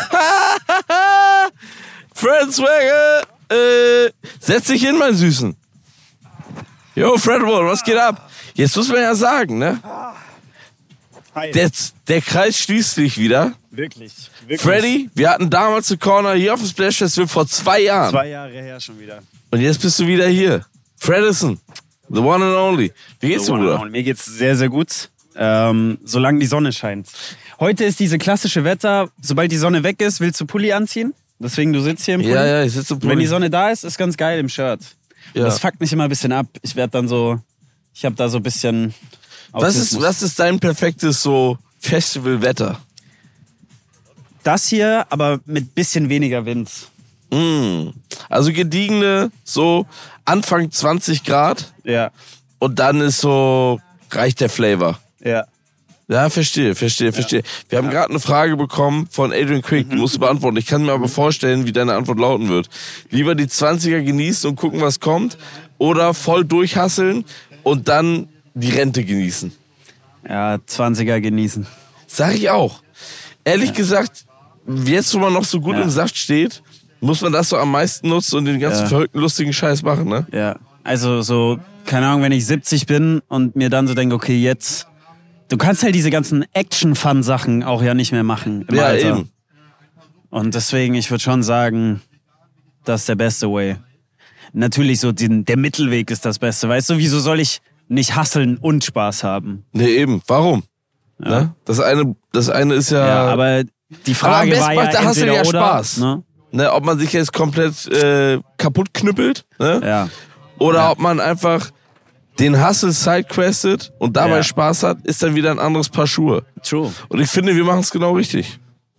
Fred Swagger, setz dich hin, mein Süßen. Yo, Fred Wall, was geht ab? Jetzt muss man ja sagen, ne? Hi. Der Kreis schließt sich wieder. Wirklich. Freddy, wir hatten damals eine Corner hier auf dem Splash Festival vor 2 Jahren. 2 Jahre her schon wieder. Und jetzt bist du wieder hier. Fredison, the one and only. Wie geht's dir, Bruder? Mir geht's sehr, sehr gut. Solange die Sonne scheint. Heute ist diese klassische Wetter, sobald die Sonne weg ist, willst du Pulli anziehen? Deswegen, du sitzt hier im Pulli. Ja, ich sitze im Pulli. Wenn die Sonne da ist ganz geil im Shirt. Ja. Das fuckt mich immer ein bisschen ab. Ich habe da so ein bisschen Autismus. Was ist dein perfektes so Festivalwetter? Das hier, aber mit bisschen weniger Wind. Also gediegene, so Anfang 20 Grad. Ja. Und dann ist so, reicht der Flavor. Ja. Ja, verstehe. Wir haben gerade eine Frage bekommen von Adrian Quick, die musst du beantworten. Ich kann mir aber vorstellen, wie deine Antwort lauten wird. Lieber die 20er genießen und gucken, was kommt, oder voll durchhasseln und dann die Rente genießen? Ja, 20er genießen. Sag ich auch. Ehrlich gesagt, jetzt wo man noch so gut im Saft steht, muss man das so am meisten nutzen und den ganzen verrückten, lustigen Scheiß machen, ne? Ja, also so, keine Ahnung, wenn ich 70 bin und mir dann so denke, okay, jetzt... Du kannst halt diese ganzen Action-Fun-Sachen auch ja nicht mehr machen im Alter. Eben. Und deswegen, ich würde schon sagen, das ist der beste Way. Natürlich so, der Mittelweg ist das Beste. Weißt du, wieso soll ich nicht hustlen und Spaß haben? Nee, eben. Warum? Ja. Ne? Das eine ist ja... Ja, aber die Frage war ja entweder ja oder. Spaß. Ne, ob man sich jetzt komplett kaputt knüppelt, ne? Ja. Oder ob man einfach den Hustle sidequestet und dabei Ja. Spaß hat, ist dann wieder ein anderes Paar Schuhe. True. Und ich finde, wir machen es genau richtig.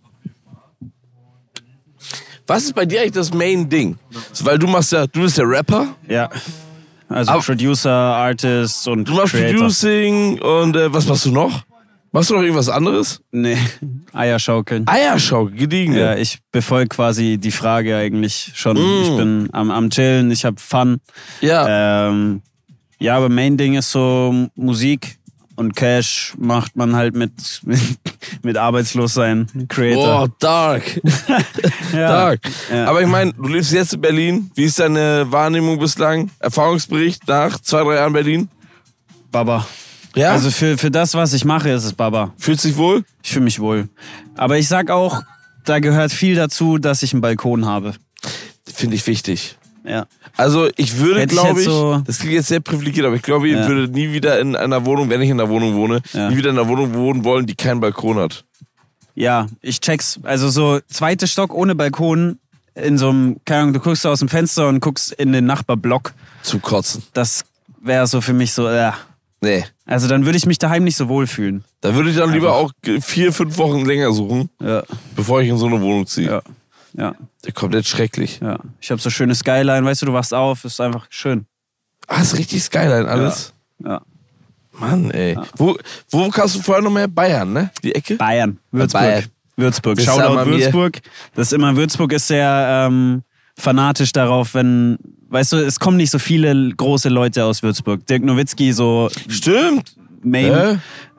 Was ist bei dir eigentlich das Main-Ding? Weil du bist ja Rapper, Ja. Also Aber- Producer, Artist und du machst Creator. Producing und was machst du noch? Machst du noch irgendwas anderes? Nee, Eierschaukeln. Eierschau, gediegen. Ja, ich befolge quasi die Frage eigentlich schon. Ich bin am Chillen, ich habe Fun. Ja. Ja, aber Main-Ding ist so Musik und Cash macht man halt mit arbeitslos sein. Creator. Oh, dark. Ja. Dark. Ja. Aber ich meine, du lebst jetzt in Berlin. Wie ist deine Wahrnehmung bislang? Erfahrungsbericht nach 2-3 Jahren Berlin? Baba. Ja? Also für das, was ich mache, ist es Baba. Fühlst dich wohl? Ich fühle mich wohl. Aber ich sag auch, da gehört viel dazu, dass ich einen Balkon habe. Finde ich wichtig. Ja. Also ich würde, Hätte ich glaube jetzt ich, so- das klingt jetzt sehr privilegiert, aber ich glaube, ich Ja. würde nie wieder in einer Wohnung, wenn ich in einer Wohnung wohne, Ja. nie wieder in einer Wohnung wohnen wollen, die keinen Balkon hat. Ja, ich check's. Also so zweiter Stock ohne Balkon in so einem, keine Ahnung, du guckst aus dem Fenster und guckst in den Nachbarblock. Zu kotzen. Das wäre so für mich so, Nee. Also dann würde ich mich daheim nicht so wohlfühlen. Da würde ich dann lieber auch 4-5 Wochen länger suchen, Ja, bevor ich in so eine Wohnung ziehe. ja, ja, Der kommt jetzt schrecklich. ja. Ich habe so schöne Skyline, weißt du wachst auf, ist einfach schön. Ah, ist richtig Skyline alles. Ja. Mann, ey. Wo kamst du vorher noch mehr? Bayern, ne? Die Ecke? Bayern, Würzburg. Bayern. Würzburg. Das Shoutout sagen wir mir. Würzburg. Das ist immer, Würzburg ist sehr fanatisch darauf, wenn, weißt du, es kommen nicht so viele große Leute aus Würzburg. Dirk Nowitzki so Stimmt. Main.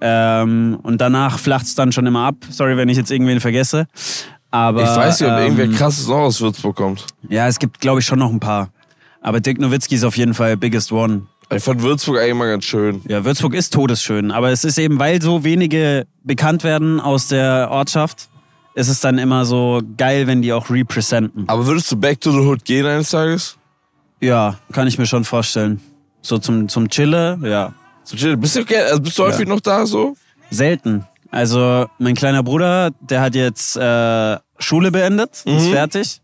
Und danach flacht es dann schon immer ab. Sorry, wenn ich jetzt irgendwen vergesse. Aber, Ich weiß nicht, ob irgendwer krasses noch aus Würzburg kommt. Ja, es gibt, glaube ich, schon noch ein paar. Aber Dirk Nowitzki ist auf jeden Fall biggest one. Ich fand Würzburg eigentlich mal ganz schön. Ja, Würzburg ist todesschön. Aber es ist eben, weil so wenige bekannt werden aus der Ortschaft, ist es dann immer so geil, wenn die auch representen. Aber würdest du back to the hood gehen eines Tages? Ja, kann ich mir schon vorstellen. So zum Chille, ja. So chill. Bist du häufig noch da so? Selten. Also mein kleiner Bruder, der hat jetzt Schule beendet, ist fertig.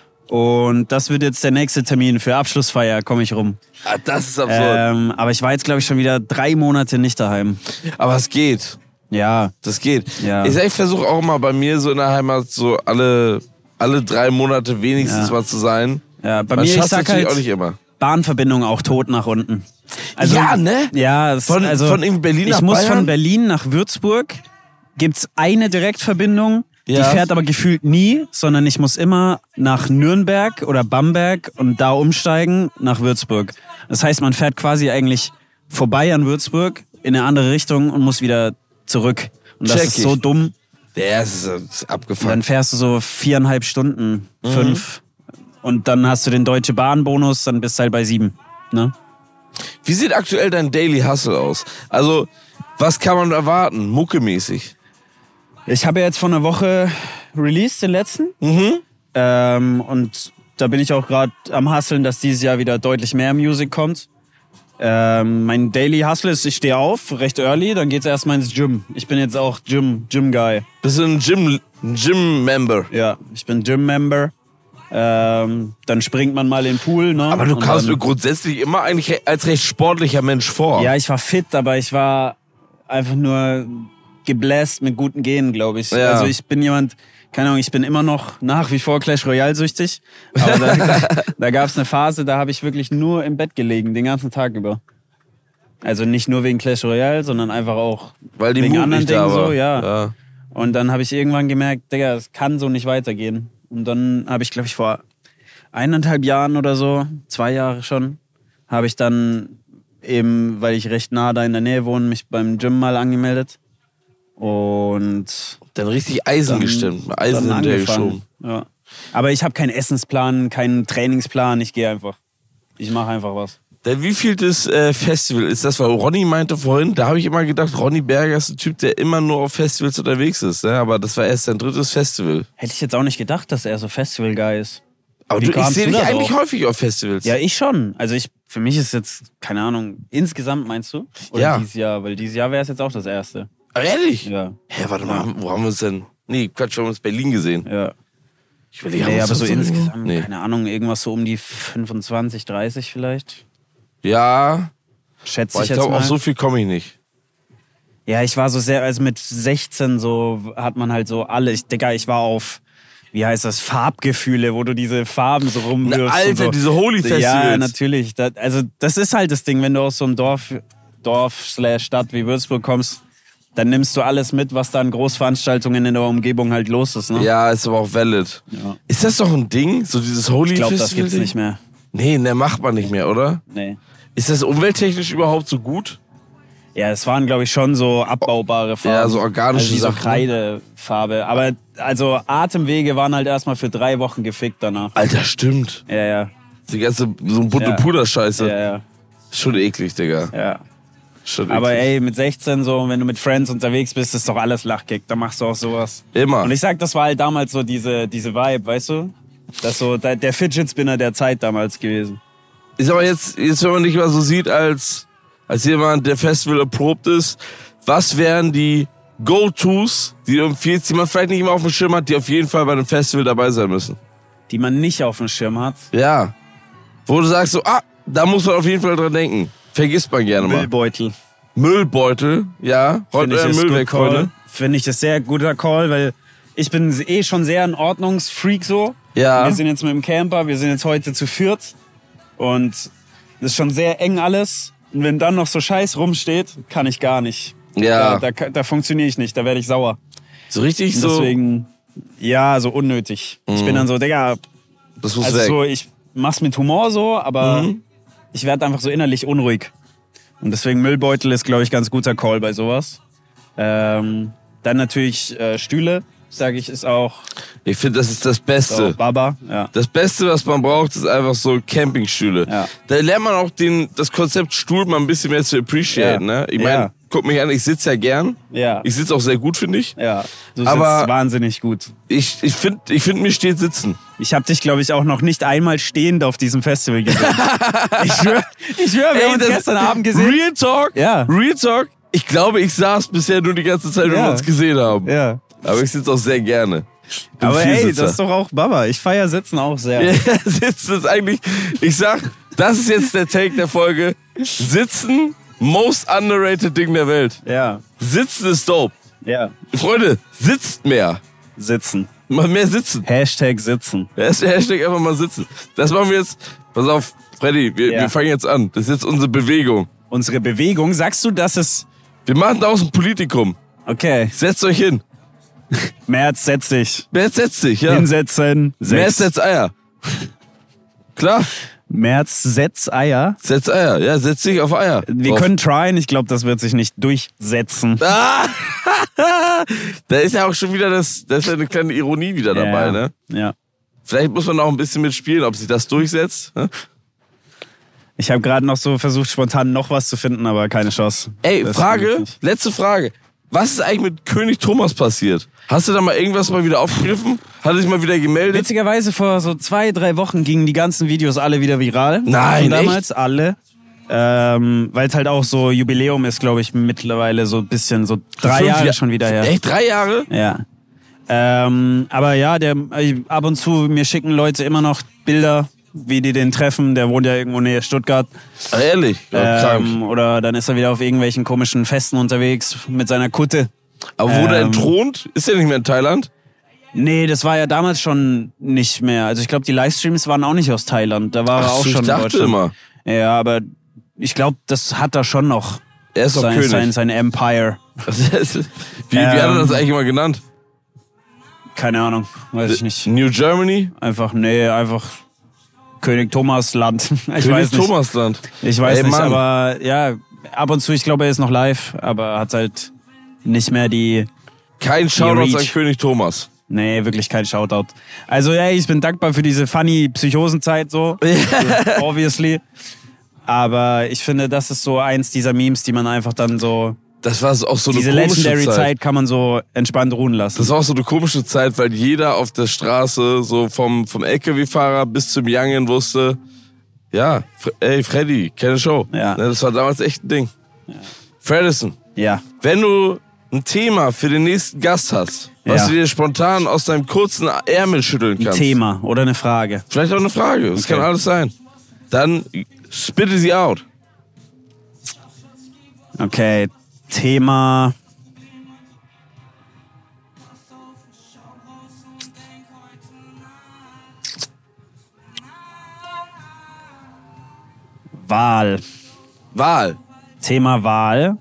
Und das wird jetzt der nächste Termin für Abschlussfeier, komme ich rum. Ah, das ist absurd. Aber ich war jetzt, glaube ich, schon wieder 3 Monate nicht daheim. Aber es geht. Ja, Das geht. Ja. Ich versuche auch mal bei mir so in der Heimat so alle 3 Monate wenigstens Ja. mal zu sein. ja. Bei Man mir, ich schafft sag natürlich halt, auch nicht immer. Bahnverbindung auch tot nach unten. Also, Ja, ne? Ja, es, Von irgendwie Berlin nach ich muss Bayern? von Berlin nach Würzburg, gibt's eine Direktverbindung, die Ja. fährt aber gefühlt nie, sondern ich muss immer nach Nürnberg oder Bamberg und da umsteigen nach Würzburg. Das heißt, man fährt quasi eigentlich vorbei an Würzburg in eine andere Richtung und muss wieder zurück. Und das Check ist so ich. dumm. Der ist Und abgefuckt. dann fährst du so 4,5 Stunden, 5. Und dann hast du den Deutsche Bahn-Bonus, dann bist du halt bei 7. Ne? Wie sieht aktuell dein Daily Hustle aus? Also, was kann man erwarten, muckemäßig? Ich habe ja jetzt vor einer Woche released, den letzten. Und da bin ich auch gerade am Hustlen, dass dieses Jahr wieder deutlich mehr Music kommt. Mein Daily Hustle ist, ich stehe auf, recht early, dann geht's erstmal ins Gym. Ich bin jetzt auch Gym-Guy. Bist du ein Gym-Member? Ja, ich bin Gym-Member. Dann springt man mal in den Pool. Ne? Aber du Und kamst dann- mir grundsätzlich immer eigentlich als recht sportlicher Mensch vor. Ja, ich war fit, aber ich war einfach nur gebläst mit guten Genen, glaube ich. Ja. Also ich bin jemand, keine Ahnung, ich bin immer noch nach wie vor Clash Royale süchtig. Aber da gab es eine Phase, da habe ich wirklich nur im Bett gelegen, den ganzen Tag über. Also nicht nur wegen Clash Royale, sondern einfach auch Weil die wegen Mut anderen nicht da Dingen war. so, ja. Und dann habe ich irgendwann gemerkt, Digga, es kann so nicht weitergehen. Und dann habe ich, glaube ich, vor 1,5 Jahren oder so, 2 Jahre schon, habe ich dann eben, weil ich recht nah da in der Nähe wohne, mich beim Gym mal angemeldet. Und Dann richtig Eisen gestimmt. Eisen dann hinterher angefangen. geschoben. Ja. Aber ich habe keinen Essensplan, keinen Trainingsplan, ich gehe einfach. Ich mache einfach was. Der wievieltes Festival ist das? Weil Ronny meinte vorhin, da habe ich immer gedacht, Ronny Berger ist ein Typ, der immer nur auf Festivals unterwegs ist. Ne? Aber das war erst sein 3. Festival. Hätte ich jetzt auch nicht gedacht, dass er so Festival-Guy ist. Aber Wie ich kamst sehe du dich da eigentlich drauf? häufig auf Festivals. Ja, ich schon. Also für mich ist jetzt, keine Ahnung, insgesamt meinst du? Oder Ja. dieses Jahr? Weil dieses Jahr wäre es jetzt auch das erste. Aber ehrlich? Ja, Hä, warte mal, wo haben wir uns denn? Nee, Quatsch, wir haben uns in Berlin gesehen. ja. Ich überlege, Nee, haben wir aber uns so sonst irgendwo- insgesamt, keine Ahnung, irgendwas so um die 25, 30 vielleicht. Ja. Schätze Boah, ich ich jetzt glaube, mal. auf so viel komme ich nicht. Ja, ich war so sehr, also mit 16 so hat man halt so alle. Ich war auf, wie heißt das, Farbgefühle, wo du diese Farben so rumwirfst. Alter, und so. diese Holy-Festivals. Ja, natürlich. Das ist halt das Ding, wenn du aus so einem Dorf/Stadt wie Würzburg kommst, dann nimmst du alles mit, was da an Großveranstaltungen in der Umgebung halt los ist. Ne? Ja, ist aber auch valid. Ja. Ist das doch ein Ding? So dieses Holy Ich glaube, Festival? das gibt's nicht mehr. Nee, ne, macht man nicht mehr, oder? Nee. Ist das umwelttechnisch überhaupt so gut? Ja, es waren, glaube ich, schon so abbaubare Farben. Ja, so organische also wie Sachen. so Kreidefarbe. Aber also Atemwege waren halt erstmal für 3 Wochen gefickt danach. Alter, stimmt. Ja. Die ganze, so ein bunte Ja. Puderscheiße. Ja. Schon eklig, Digga. Ja. Schon Aber eklig. ey, mit 16 so, wenn du mit Friends unterwegs bist, ist doch alles Lachkick. Da machst du auch sowas. Immer. Und ich sag, das war halt damals so diese Vibe, weißt du? Das ist so der Fidget Spinner der Zeit damals gewesen. Ist aber jetzt, wenn man dich mal so sieht als jemand, der Festival erprobt ist, was wären die Go-Tos, die du empfiehlst, die man vielleicht nicht immer auf dem Schirm hat, die auf jeden Fall bei einem Festival dabei sein müssen? Die man nicht auf dem Schirm hat. Ja. Wo du sagst so, da muss man auf jeden Fall dran denken. Vergisst man gerne mal. Müllbeutel. Müllbeutel, ja. Räumt Finde ich euren ist Müll gut weg, Call. Freunde. Finde ich das sehr guter Call, weil ich bin schon sehr ein Ordnungsfreak so. Ja. Wir sind jetzt mit dem Camper, wir sind jetzt heute zu 4 und das ist schon sehr eng alles. Und wenn dann noch so Scheiß rumsteht, kann ich gar nicht. Ja. Da funktioniere ich nicht, da werde ich sauer. So richtig Und so, deswegen, ja, so unnötig. Ich bin dann so, Digga, das muss also weg. so, ich mach's mit Humor so, aber ich werde einfach so innerlich unruhig. Und deswegen Müllbeutel ist, glaube ich, ganz guter Call bei sowas. Dann natürlich Stühle, sage ich, ist auch Ich finde, das ist das Beste. so, Baba. Ja. Das Beste, was man braucht, ist einfach so Campingstühle. Ja. Da lernt man auch das Konzept Stuhl mal ein bisschen mehr zu appreciaten. Ja. Ne? Ich Ja. meine, guck mich an, ich sitze ja gern. Ja. Ich sitze auch sehr gut, finde ich. Ja, du Aber- sitzt wahnsinnig gut. Ich find, mir steht Sitzen. Ich habe dich, glaube ich, auch noch nicht einmal stehend auf diesem Festival gesehen. ich schwör, wir haben uns gestern Abend gesehen. Real Talk, Ja. Real Talk. Ich glaube, ich saß bisher nur die ganze Zeit, wenn Ja. wir uns gesehen haben. Ja. Aber ich sitze auch sehr gerne. Bin Aber ey, Vielsitzer. das ist doch auch Baba. Ich feier Sitzen auch sehr. Ja, Sitzen ist eigentlich, ich sag, das ist jetzt der Take der Folge. Sitzen, most underrated Ding der Welt. Ja. Sitzen ist dope. Ja. Freunde, sitzt mehr. Sitzen. Mal mehr sitzen. Hashtag Sitzen. Der ist der Hashtag einfach mal sitzen. Das machen wir jetzt. Pass auf, Freddy, wir Ja. fangen jetzt an. Das ist jetzt unsere Bewegung. Unsere Bewegung, sagst du, dass es... Wir machen daraus ein Politikum. Okay. Setzt euch hin. Merz, setz dich. Wer setzt sich? Ja. Hinsetzen. Wer setzt Eier? Klar, Merz, setz Eier. setzt Eier. Ja, setzt sich auf Eier. Wir Drauf. können tryen. Ich glaube, das wird sich nicht durchsetzen. Ah! Da ist ja auch schon wieder da ist ja eine kleine Ironie wieder dabei, ja. ne? Ja. Vielleicht muss man auch ein bisschen mitspielen, ob sich das durchsetzt. Ne? Ich habe gerade noch so versucht, spontan noch was zu finden, aber keine Chance. Ey, Das Frage, geht nicht. letzte Frage. Was ist eigentlich mit König Thomas passiert? Hast du da mal irgendwas mal wieder aufgegriffen? Hat er sich mal wieder gemeldet? Witzigerweise vor so 2-3 Wochen gingen die ganzen Videos alle wieder viral. Nein, Von damals, alle. Weil es halt auch so Jubiläum ist, glaube ich, mittlerweile so ein bisschen, so 3 5 Jahre Jahr- schon wieder her. Echt 3 Jahre? Ja. Aber ja, ab und zu, mir schicken Leute immer noch Bilder, wie die den treffen. Der wohnt ja irgendwo nähe Stuttgart. Ach, ehrlich? Ja, krank. Oder dann ist er wieder auf irgendwelchen komischen Festen unterwegs mit seiner Kutte. Aber wurde er entthront? Ist er nicht mehr in Thailand? Nee, das war ja damals schon nicht mehr. Also ich glaube, die Livestreams waren auch nicht aus Thailand. Da war er Ach auch so, schon ich in dachte Deutschland. immer. Ja, aber ich glaube, das hat er schon noch. Er ist doch König. Sein Empire. Wie hat er das eigentlich immer genannt? Keine Ahnung, weiß ich nicht. New Germany? Einfach König Thomas Land. Ich König weiß nicht. Thomasland. Ich weiß Ey, nicht, Mann. aber ja, ab und zu, ich glaube, er ist noch live, aber hat halt nicht mehr die... Kein Shoutout Reach. an König Thomas. Nee, wirklich kein Shoutout. Also ja, ich bin dankbar für diese funny Psychosenzeit so, obviously. Aber ich finde, das ist so eins dieser Memes, die man einfach dann so... Das war auch so eine Diese komische Legendary Zeit. Zeit kann man so entspannt ruhen lassen. Das war auch so eine komische Zeit, weil jeder auf der Straße so vom LKW-Fahrer bis zum Youngin wusste, ja, ey Freddy, keine Show. Ja. Ne, das war damals echt ein Ding. Fredison, Ja. wenn du ein Thema für den nächsten Gast hast, was Ja. du dir spontan aus deinem kurzen Ärmel schütteln Ein kannst. Thema oder eine Frage. Vielleicht auch eine Frage, das Okay. kann alles sein. Dann spitte sie out. Okay, Thema... Wahl. Thema Wahl.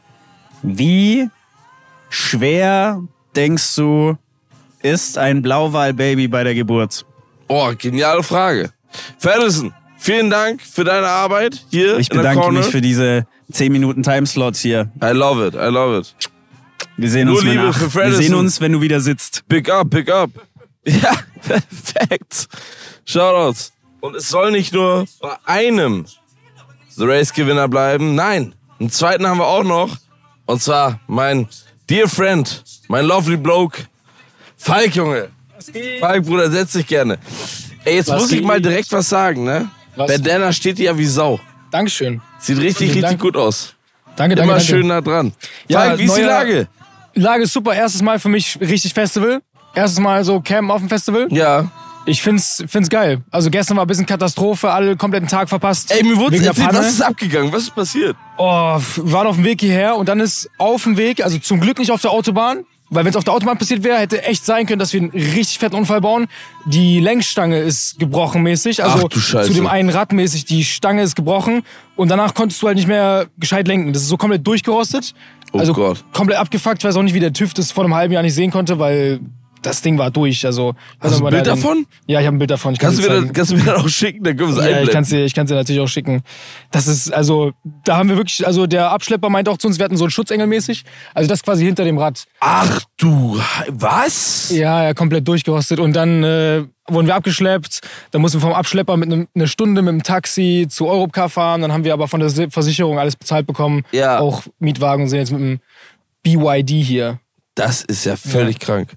Wie schwer, denkst du, ist ein Blauwal-Baby bei der Geburt? Oh, geniale Frage. Ferguson, vielen Dank für deine Arbeit hier Ich in der bedanke Corner. mich für diese 10 Minuten Timeslots hier. I love it. Wir sehen Nur uns, Liebe Liebe für Wir Fredison. sehen uns, wenn du wieder sitzt. Big up. Ja, perfekt. Shoutouts. Und es soll nicht nur bei einem The Race-Gewinner bleiben. Nein, einen zweiten haben wir auch noch. Und zwar mein dear friend, mein lovely bloke, Falk, Junge. Falk, Bruder, setz dich gerne. Ey, jetzt muss ich mal direkt was sagen, ne? Bandana steht dir ja wie Sau. Dankeschön. Sieht richtig gut aus. Danke. Immer schön nah dran. Ja, Falk, wie ist die Lage? Lage ist super. Erstes Mal für mich richtig Festival. Erstes Mal so Campen auf dem Festival. Ja. Ich find's geil. Also gestern war ein bisschen Katastrophe, alle kompletten Tag verpasst. Ey, mir wurde wegen der erzählt, Panne. was ist abgegangen? Was ist passiert? Oh, wir waren auf dem Weg hierher und dann ist auf dem Weg, also zum Glück nicht auf der Autobahn, weil wenn es auf der Autobahn passiert wäre, hätte echt sein können, dass wir einen richtig fetten Unfall bauen. Die Lenkstange ist gebrochen mäßig, also Ach du Scheiße. zu dem einen Rad mäßig, die Stange ist gebrochen und danach konntest du halt nicht mehr gescheit lenken. Das ist so komplett durchgerostet. Oh Also Gott. komplett abgefuckt. Ich weiß auch nicht, wie der TÜV das vor einem halben Jahr nicht sehen konnte, weil das Ding war durch. Also, Hast du ein Bild davon? Ja, ich habe ein Bild davon. Ich Kannst du zeigen. mir das auch schicken? Dann können wir es Ja, einblenden. ich kann's dir natürlich auch schicken. Das ist, also, da haben wir wirklich, also der Abschlepper meinte auch zu uns, wir hatten so einen Schutzengel mäßig. Also das quasi hinter dem Rad. Ach du, was? Ja, komplett durchgerostet. Und dann wurden wir abgeschleppt. Dann mussten wir vom Abschlepper mit eine Stunde mit dem Taxi zu Europcar fahren. Dann haben wir aber von der Versicherung alles bezahlt bekommen. Ja. Auch Mietwagen und sind jetzt mit dem BYD hier. Das ist ja völlig krank.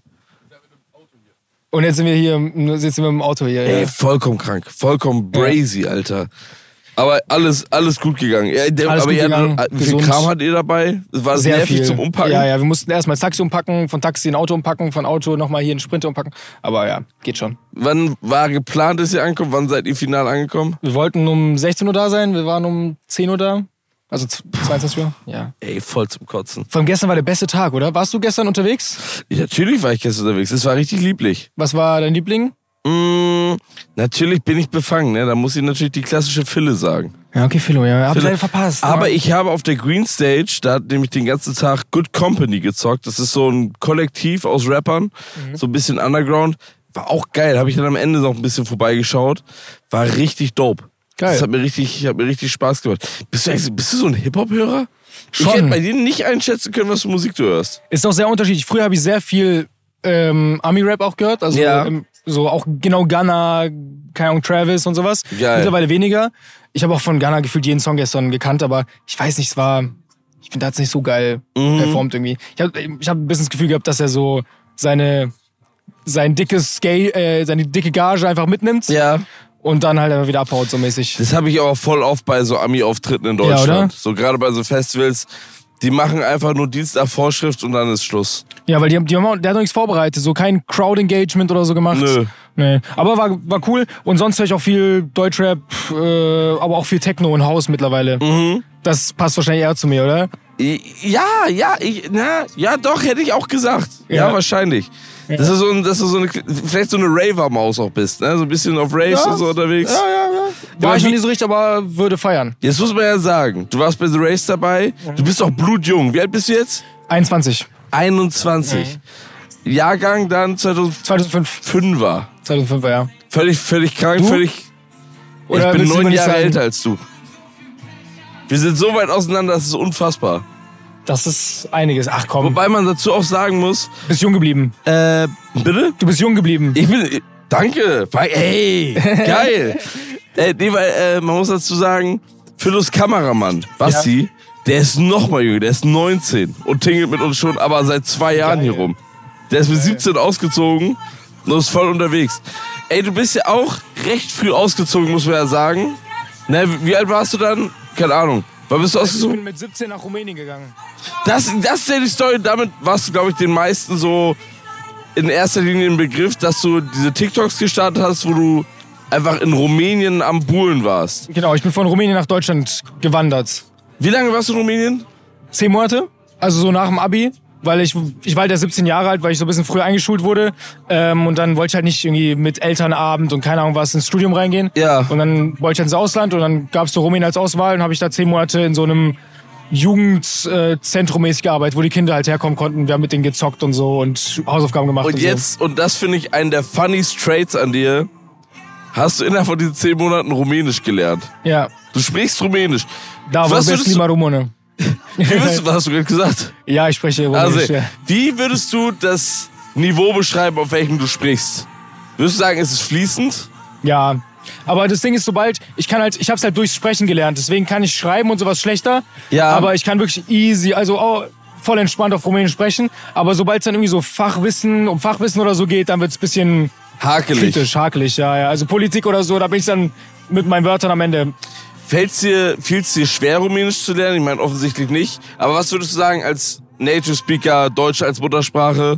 Und jetzt sind wir hier, sitzen wir im Auto hier. Ey, Ja. vollkommen krank. Vollkommen brazy, Alter. Aber alles gut gegangen. Ja, Alles aber gut gegangen, wie viel gesund. Kram hattet ihr dabei? War das Sehr nervig viel. zum Umpacken? Ja, wir mussten erstmal das Taxi umpacken, von Taxi ein Auto umpacken, von Auto nochmal hier einen Sprinter umpacken. Aber ja, geht schon. Wann war geplant, dass ihr ankommt? Wann seid ihr final angekommen? Wir wollten um 16 Uhr da sein, wir waren um 10 Uhr da. Also 22 Uhr? Ja. Ey, voll zum Kotzen. Vor allem gestern war der beste Tag, oder? Warst du gestern unterwegs? Ja, natürlich war ich gestern unterwegs. Das war richtig lieblich. Was war dein Liebling? Natürlich bin ich befangen, ne? Da muss ich natürlich die klassische Fille sagen. Ja, okay, Philo, ja. Hab ich Philo. leider verpasst. Aber ich habe auf der Green Stage, da hat nämlich den ganzen Tag Good Company gezockt. Das ist so ein Kollektiv aus Rappern, so ein bisschen Underground. War auch geil, habe ich dann am Ende noch ein bisschen vorbeigeschaut. War richtig dope. Geil. Das hat mir richtig Spaß gemacht. Bist du so ein Hip-Hop-Hörer? Ich Schon. hätte bei dir nicht einschätzen können, was für Musik du hörst. Ist auch sehr unterschiedlich. Früher habe ich sehr viel Ami-Rap auch gehört. Also Ja. so auch genau Gunna, keine Ahnung, Travis und sowas. Geil. Mittlerweile weniger. Ich habe auch von Gunna gefühlt jeden Song gestern gekannt, aber ich weiß nicht, ich finde, der hat's nicht so geil performt irgendwie. Ich hab ein bisschen das Gefühl gehabt, dass er so seine dicke Gage einfach mitnimmt Ja. und dann halt einfach wieder abhaut, so mäßig. Das habe ich auch voll oft bei so Ami-Auftritten in Ja, Deutschland. oder? So gerade bei so Festivals. Die machen einfach nur Dienst nach Vorschrift und dann ist Schluss. Ja, weil der hat noch nichts vorbereitet, so kein Crowd-Engagement oder so gemacht. Nö. Nee. Aber war cool. Und sonst höre ich auch viel Deutschrap, aber auch viel Techno und House mittlerweile. Das passt wahrscheinlich eher zu mir, oder? Ja, doch, hätte ich auch gesagt. Ja, Ja. wahrscheinlich. Dass du vielleicht so eine Raver-Maus auch bist, ne? So ein bisschen auf Raves Ja. und so unterwegs. Ja. War Aber ich noch wie- nie so richtig, aber würde feiern. Jetzt muss man ja sagen, du warst bei The Race dabei, du bist auch blutjung. Wie alt bist du jetzt? 21. 21. Jahrgang dann 2005. 2005er. 2005er, ja. Völlig krank, Du? Ich Oder bin willst du 9 mir nicht Jahre sagen? älter als du. Wir sind so weit auseinander, das ist unfassbar. Das ist einiges. Ach komm, Wobei man dazu auch sagen muss, du bist jung geblieben. bitte? Du bist jung geblieben. Danke. Ey, geil. Man muss dazu sagen, Philos Kameramann, Basti, der ist noch mal jünger, der ist 19 und tingelt mit uns schon, aber seit 2 Jahren hier rum. Der ist mit 17 ausgezogen und ist voll unterwegs. Ey, du bist ja auch recht früh ausgezogen, muss man ja sagen. Ne, wie alt warst du dann? Keine Ahnung. Wann bist du Ich ausgezogen? bin mit 17 nach Rumänien gegangen. Das ist ja die Story. Damit warst du, glaube ich, den meisten so in erster Linie im Begriff, dass du diese TikToks gestartet hast, wo du einfach in Rumänien am Buhlen warst. Genau, ich bin von Rumänien nach Deutschland gewandert. Wie lange warst du in Rumänien? 10 Monate, also so nach dem Abi. Weil ich war halt ja 17 Jahre alt, weil ich so ein bisschen früher eingeschult wurde. Und dann wollte ich halt nicht irgendwie mit Elternabend und keine Ahnung was ins Studium reingehen. Ja. Und dann wollte ich halt ins Ausland und dann gab es so Rumänien als Auswahl und habe ich da 10 Monate in so einem Jugendzentrum mäßig gearbeitet, wo die Kinder halt herkommen konnten. Wir haben mit denen gezockt und so und Hausaufgaben gemacht. Und jetzt, so. und das finde ich einen der funniest Traits an dir, hast du innerhalb von diesen 10 Monaten Rumänisch gelernt. Ja. Du sprichst Rumänisch. Da war es Klima Rumone. Was hast du gerade gesagt? Ja, ich spreche Rumänisch. Also, ja. wie würdest du das Niveau beschreiben, auf welchem du sprichst? Würdest du sagen, es ist fließend? Ja, aber das Ding ist, ich hab's halt durchs Sprechen gelernt, deswegen kann ich schreiben und sowas schlechter. Ja. Aber ich kann wirklich easy, also auch voll entspannt auf Rumänisch sprechen. Aber sobald es dann irgendwie so um Fachwissen oder so geht, dann wird's ein bisschen Hakelig. hakelig, ja. Also Politik oder so, da bin ich dann mit meinen Wörtern am Ende. Fiel's dir schwer, Rumänisch zu lernen? Ich meine, offensichtlich nicht. Aber was würdest du sagen als Native Speaker, Deutsch als Muttersprache?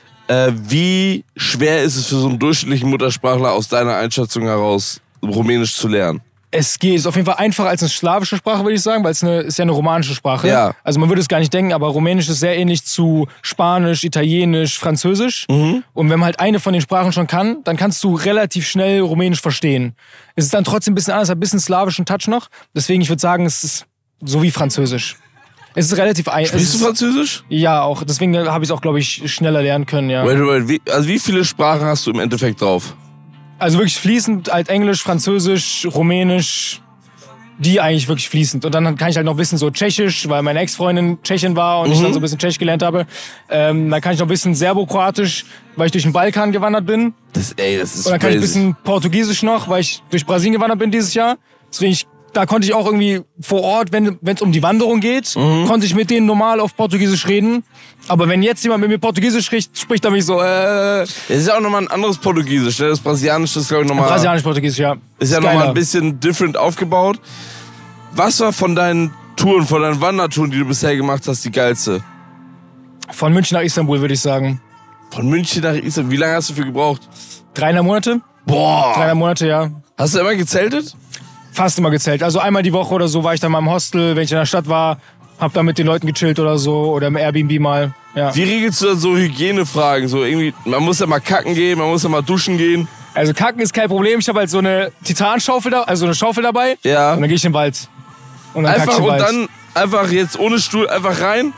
Wie schwer ist es für so einen durchschnittlichen Muttersprachler aus deiner Einschätzung heraus, Rumänisch zu lernen? Es geht, ist auf jeden Fall einfacher als eine slawische Sprache, würde ich sagen, weil ist ja eine romanische Sprache. Ja. Also man würde es gar nicht denken, aber Rumänisch ist sehr ähnlich zu Spanisch, Italienisch, Französisch. Und wenn man halt eine von den Sprachen schon kann, dann kannst du relativ schnell Rumänisch verstehen. Es ist dann trotzdem ein bisschen anders, hat ein bisschen slawischen Touch noch. Deswegen, ich würde sagen, es ist so wie Französisch. Es ist relativ einfach. Sprichst du Französisch? Ja, auch. Deswegen habe ich es auch, glaube ich, schneller lernen können, ja. Wie viele Sprachen hast du im Endeffekt drauf? Also wirklich fließend, halt Englisch, Französisch, Rumänisch, die eigentlich wirklich fließend. Und dann kann ich halt noch ein bisschen so Tschechisch, weil meine Ex-Freundin Tschechin war und ich dann so ein bisschen Tschechisch gelernt habe. Dann kann ich noch ein bisschen Serbokroatisch, weil ich durch den Balkan gewandert bin. Das ist Und dann kann ich ein crazy. bisschen Portugiesisch noch, weil ich durch Brasilien gewandert bin dieses Jahr. Deswegen da konnte ich auch irgendwie vor Ort, wenn es um die Wanderung geht, konnte ich mit denen normal auf Portugiesisch reden. Aber wenn jetzt jemand mit mir Portugiesisch spricht, dann bin ich so, Es ist ja auch nochmal ein anderes Portugiesisch, ne? Das Brasilianische ist, glaube ich, nochmal... Brasilianisch-Portugiesisch, ja. Ist ja nochmal ein bisschen different aufgebaut. Was war von deinen Touren, von deinen Wandertouren, die du bisher gemacht hast, die geilste? Von München nach Istanbul, würde ich sagen. Von München nach Istanbul, wie lange hast du für gebraucht? 3,5 Monate. Boah! 3,5 Monate, ja. Hast du immer gezeltet? Fast immer gezählt. Also einmal die Woche oder so war ich dann mal im Hostel, wenn ich in der Stadt war, hab da mit den Leuten gechillt oder so oder im Airbnb mal. Ja. Wie regelst du dann so Hygienefragen? So irgendwie, man muss ja mal kacken gehen, man muss ja mal duschen gehen. Also kacken ist kein Problem. Ich habe halt so eine Titanschaufel, also eine Schaufel dabei. Ja. Und dann gehe ich in den Wald. Und dann kack ich Einfach im und Wald. dann einfach jetzt ohne Stuhl einfach rein.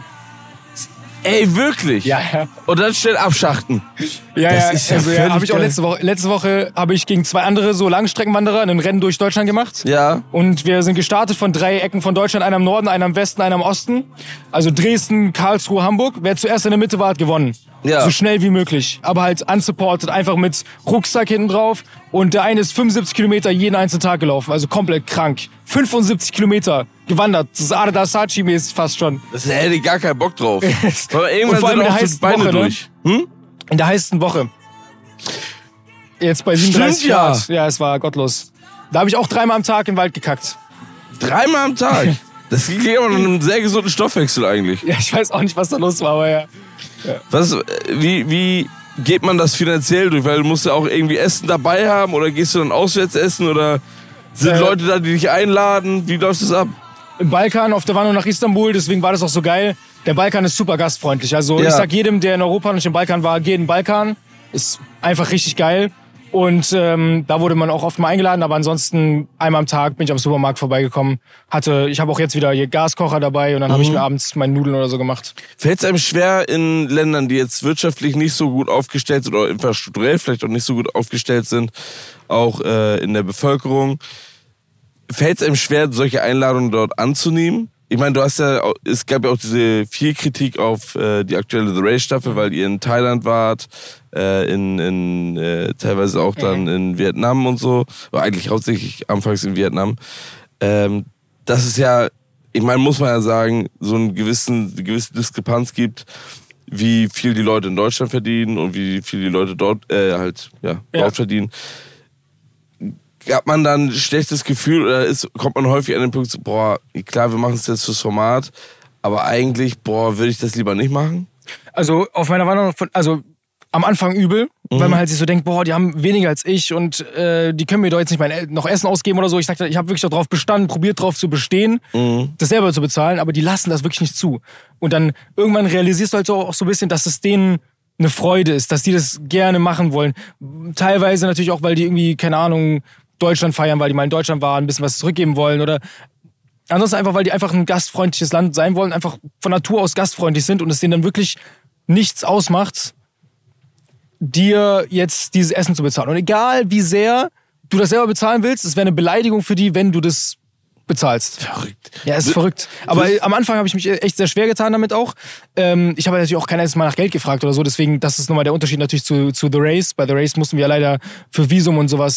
Ey, wirklich? Ja. Und dann schnell abschachten. Ja, Das ja, ist ja also völlig habe ich auch geil. letzte Woche habe ich gegen 2 andere so Langstreckenwanderer ein Rennen durch Deutschland gemacht. Ja. Und wir sind gestartet von 3 Ecken von Deutschland, einer im Norden, einer im Westen, einer im Osten. Also Dresden, Karlsruhe, Hamburg. Wer zuerst in der Mitte war, hat gewonnen. Ja. So schnell wie möglich. Aber halt unsupported, einfach mit Rucksack hinten drauf. Und der eine ist 75 Kilometer jeden einzelnen Tag gelaufen. Also komplett krank. 75 Kilometer gewandert. Das ist Arda Sachi-mäßig fast schon. Das hätte ich gar keinen Bock drauf. Aber Und irgendwann vor allem sind in der auch die heißen Beine Woche, ne? durch. Hm? In der heißesten Woche. Jetzt bei 37 Stimmt, ja. Grad. Ja, es war gottlos. Da habe ich auch 3-mal am Tag in den Wald gekackt. 3-mal am Tag. Das klingt aber nach einem sehr gesunden Stoffwechsel eigentlich. Ja, ich weiß auch nicht, was da los war, aber ja. Wie geht man das finanziell durch? Weil du musst ja auch irgendwie Essen dabei haben oder gehst du dann auswärts essen oder sind Leute da, die dich einladen? Wie läuft das ab? Im Balkan, auf der Wanderung nach Istanbul, deswegen war das auch so geil. Der Balkan ist super gastfreundlich. Also Ja. ich sag jedem, der in Europa und nicht im Balkan war, geh in den Balkan. Ist einfach richtig geil. Und da wurde man auch oft mal eingeladen, aber ansonsten einmal am Tag bin ich am Supermarkt vorbeigekommen. Ich habe auch jetzt wieder hier Gaskocher dabei und dann habe ich mir abends meine Nudeln oder so gemacht. Fällt es einem schwer in Ländern, die jetzt wirtschaftlich nicht so gut aufgestellt sind oder infrastrukturell vielleicht auch nicht so gut aufgestellt sind, auch in der Bevölkerung, fällt es einem schwer, solche Einladungen dort anzunehmen? Ich meine, es gab ja auch diese viel Kritik auf die aktuelle The Race Staffel, weil ihr in Thailand wart, teilweise auch dann in Vietnam und so, oder eigentlich hauptsächlich anfangs in Vietnam. Das ist ja, ich meine, muss man ja sagen, so eine gewisse Diskrepanz gibt, wie viel die Leute in Deutschland verdienen und wie viel die Leute dort dort verdienen. Hat man dann ein schlechtes Gefühl oder kommt man häufig an den Punkt, so, boah, klar, wir machen es jetzt fürs Format, aber eigentlich, würde ich das lieber nicht machen? Also auf meiner Wanderung, am Anfang übel, weil man halt sich so denkt, boah, die haben weniger als ich und die können mir doch jetzt nicht noch Essen ausgeben oder so. Ich sagte, ich habe wirklich darauf bestanden, probiert drauf zu bestehen, das selber zu bezahlen, aber die lassen das wirklich nicht zu. Und dann irgendwann realisierst du halt auch so ein bisschen, dass es denen eine Freude ist, dass die das gerne machen wollen. Teilweise natürlich auch, weil die irgendwie, keine Ahnung, Deutschland feiern, weil die mal in Deutschland waren, ein bisschen was zurückgeben wollen oder ansonsten einfach, weil die einfach ein gastfreundliches Land sein wollen, einfach von Natur aus gastfreundlich sind und es denen dann wirklich nichts ausmacht, dir jetzt dieses Essen zu bezahlen. Und egal wie sehr du das selber bezahlen willst, es wäre eine Beleidigung für die, wenn du das bezahlst. Verrückt. Ja, es ist verrückt. Aber am Anfang habe ich mich echt sehr schwer getan damit auch. Ich habe natürlich auch kein erstes Mal nach Geld gefragt oder so, deswegen, das ist nochmal der Unterschied natürlich zu The Race. Bei The Race mussten wir leider für Visum und sowas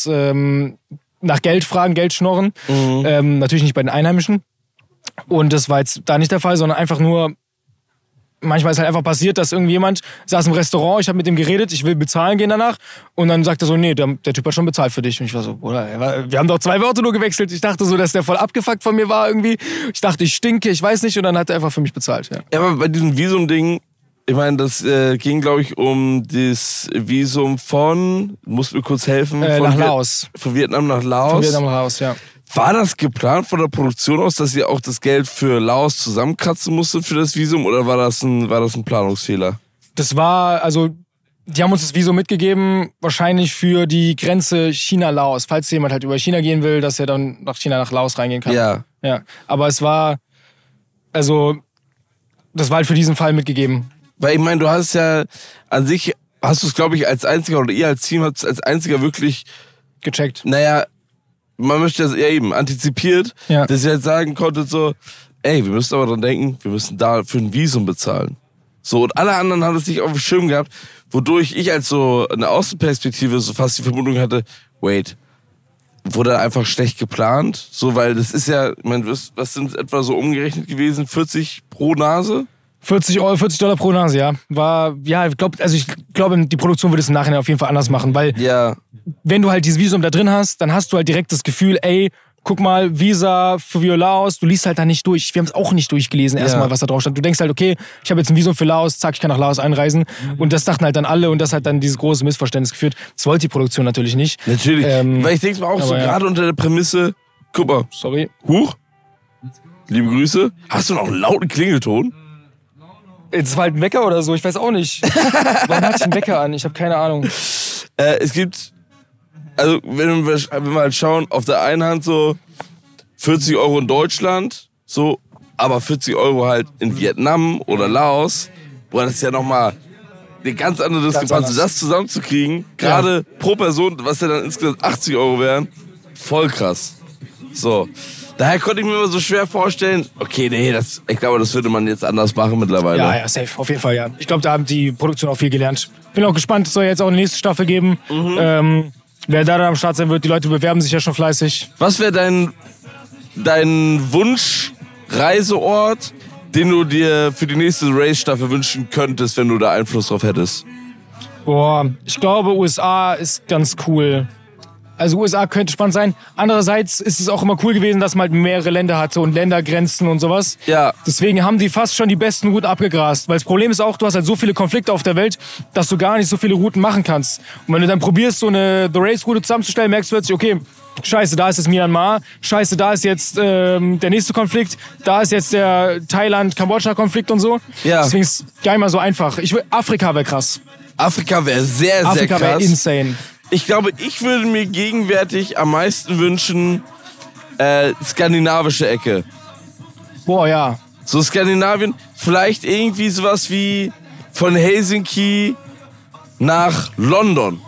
nach Geld fragen, Geld schnorren. Natürlich nicht bei den Einheimischen. Und das war jetzt da nicht der Fall, sondern einfach nur, manchmal ist halt einfach passiert, dass irgendjemand saß im Restaurant, ich habe mit dem geredet, ich will bezahlen gehen danach und dann sagt er so, nee, der Typ hat schon bezahlt für dich. Und ich war so, Bruder, wir haben doch 2 Wörter nur gewechselt. Ich dachte so, dass der voll abgefuckt von mir war irgendwie. Ich dachte, ich stinke, ich weiß nicht und dann hat er einfach für mich bezahlt. Ja, aber bei diesem Visum-Ding, ich meine, das ging, glaube ich, um das Visum von, musst mir kurz helfen, nach Laos. Von Vietnam nach Laos. Von Vietnam nach Laos, ja. War das geplant von der Produktion aus, dass ihr auch das Geld für Laos zusammenkratzen musstet für das Visum oder war das ein Planungsfehler? Das war, also, die haben uns das Visum mitgegeben, wahrscheinlich für die Grenze China-Laos. Falls jemand halt über China gehen will, dass er dann nach China, nach Laos reingehen kann. Ja. Ja. Aber es war, also, das war halt für diesen Fall mitgegeben. Weil ich meine, du hast ja an sich, hast du es, glaube ich, als einziger oder ihr als Team habt es als einziger wirklich gecheckt. Naja, man möchte das ja eben antizipiert, ja, dass ihr halt sagen konntet so, ey, wir müssen aber dran denken, wir müssen da für ein Visum bezahlen. So, und alle anderen haben das nicht auf dem Schirm gehabt, wodurch ich als so eine Außenperspektive so fast die Vermutung hatte, wait, wurde einfach schlecht geplant? So, weil das ist ja, ich meine, was sind etwa so umgerechnet gewesen? 40 pro Nase? $40 pro Nase, ja. War, ja, ich glaube, die Produktion würde es im Nachhinein auf jeden Fall anders machen, weil wenn du halt dieses Visum da drin hast, dann hast du halt direkt das Gefühl, ey, guck mal, Visa für Laos, du liest halt da nicht durch. Wir haben es auch nicht durchgelesen erstmal, was da drauf stand. Du denkst halt, okay, ich habe jetzt ein Visum für Laos, zack, ich kann nach Laos einreisen. Und das dachten halt dann alle und das hat dann dieses große Missverständnis geführt. Das wollte die Produktion natürlich nicht. Natürlich, weil ich denke mal auch so, gerade unter der Prämisse, guck mal, sorry. Huch, liebe Grüße, hast du noch einen lauten Klingelton? Das war halt ein Wecker oder so, ich weiß auch nicht. Warum hatte ich einen Wecker an? Ich habe keine Ahnung. Es gibt, also wenn wir halt schauen, auf der einen Hand so 40 Euro in Deutschland, so, aber 40 Euro halt in Vietnam oder Laos, boah, das ist ja nochmal eine ganz andere Diskrepanz, das zusammenzukriegen, gerade pro Person, was ja dann insgesamt 80 Euro wären, voll krass. So. Daher konnte ich mir immer so schwer vorstellen, okay, nee, ich glaube, das würde man jetzt anders machen mittlerweile. Ja, safe, auf jeden Fall, ja. Ich glaube, da haben die Produktion auch viel gelernt. Bin auch gespannt, es soll jetzt auch eine nächste Staffel geben. Wer da dann am Start sein wird, die Leute bewerben sich ja schon fleißig. Was wäre dein Wunsch-Reiseort, den du dir für die nächste Race-Staffel wünschen könntest, wenn du da Einfluss drauf hättest? Boah, ich glaube, USA ist ganz cool. Also USA könnte spannend sein. Andererseits ist es auch immer cool gewesen, dass man halt mehrere Länder hatte und Ländergrenzen und sowas. Ja. Deswegen haben die fast schon die besten Routen abgegrast. Weil das Problem ist auch, du hast halt so viele Konflikte auf der Welt, dass du gar nicht so viele Routen machen kannst. Und wenn du dann probierst, so eine The Race-Route zusammenzustellen, merkst du plötzlich, okay, scheiße, da ist jetzt Myanmar, scheiße, da ist jetzt der nächste Konflikt, da ist jetzt der Thailand-Kambodscha-Konflikt und so. Ja. Deswegen ist es gar nicht mal so einfach. Afrika wäre krass. Afrika wäre sehr, sehr krass. Afrika wäre insane. Ich glaube, ich würde mir gegenwärtig am meisten wünschen, skandinavische Ecke. Boah, ja. So Skandinavien, vielleicht irgendwie sowas wie von Helsinki nach London.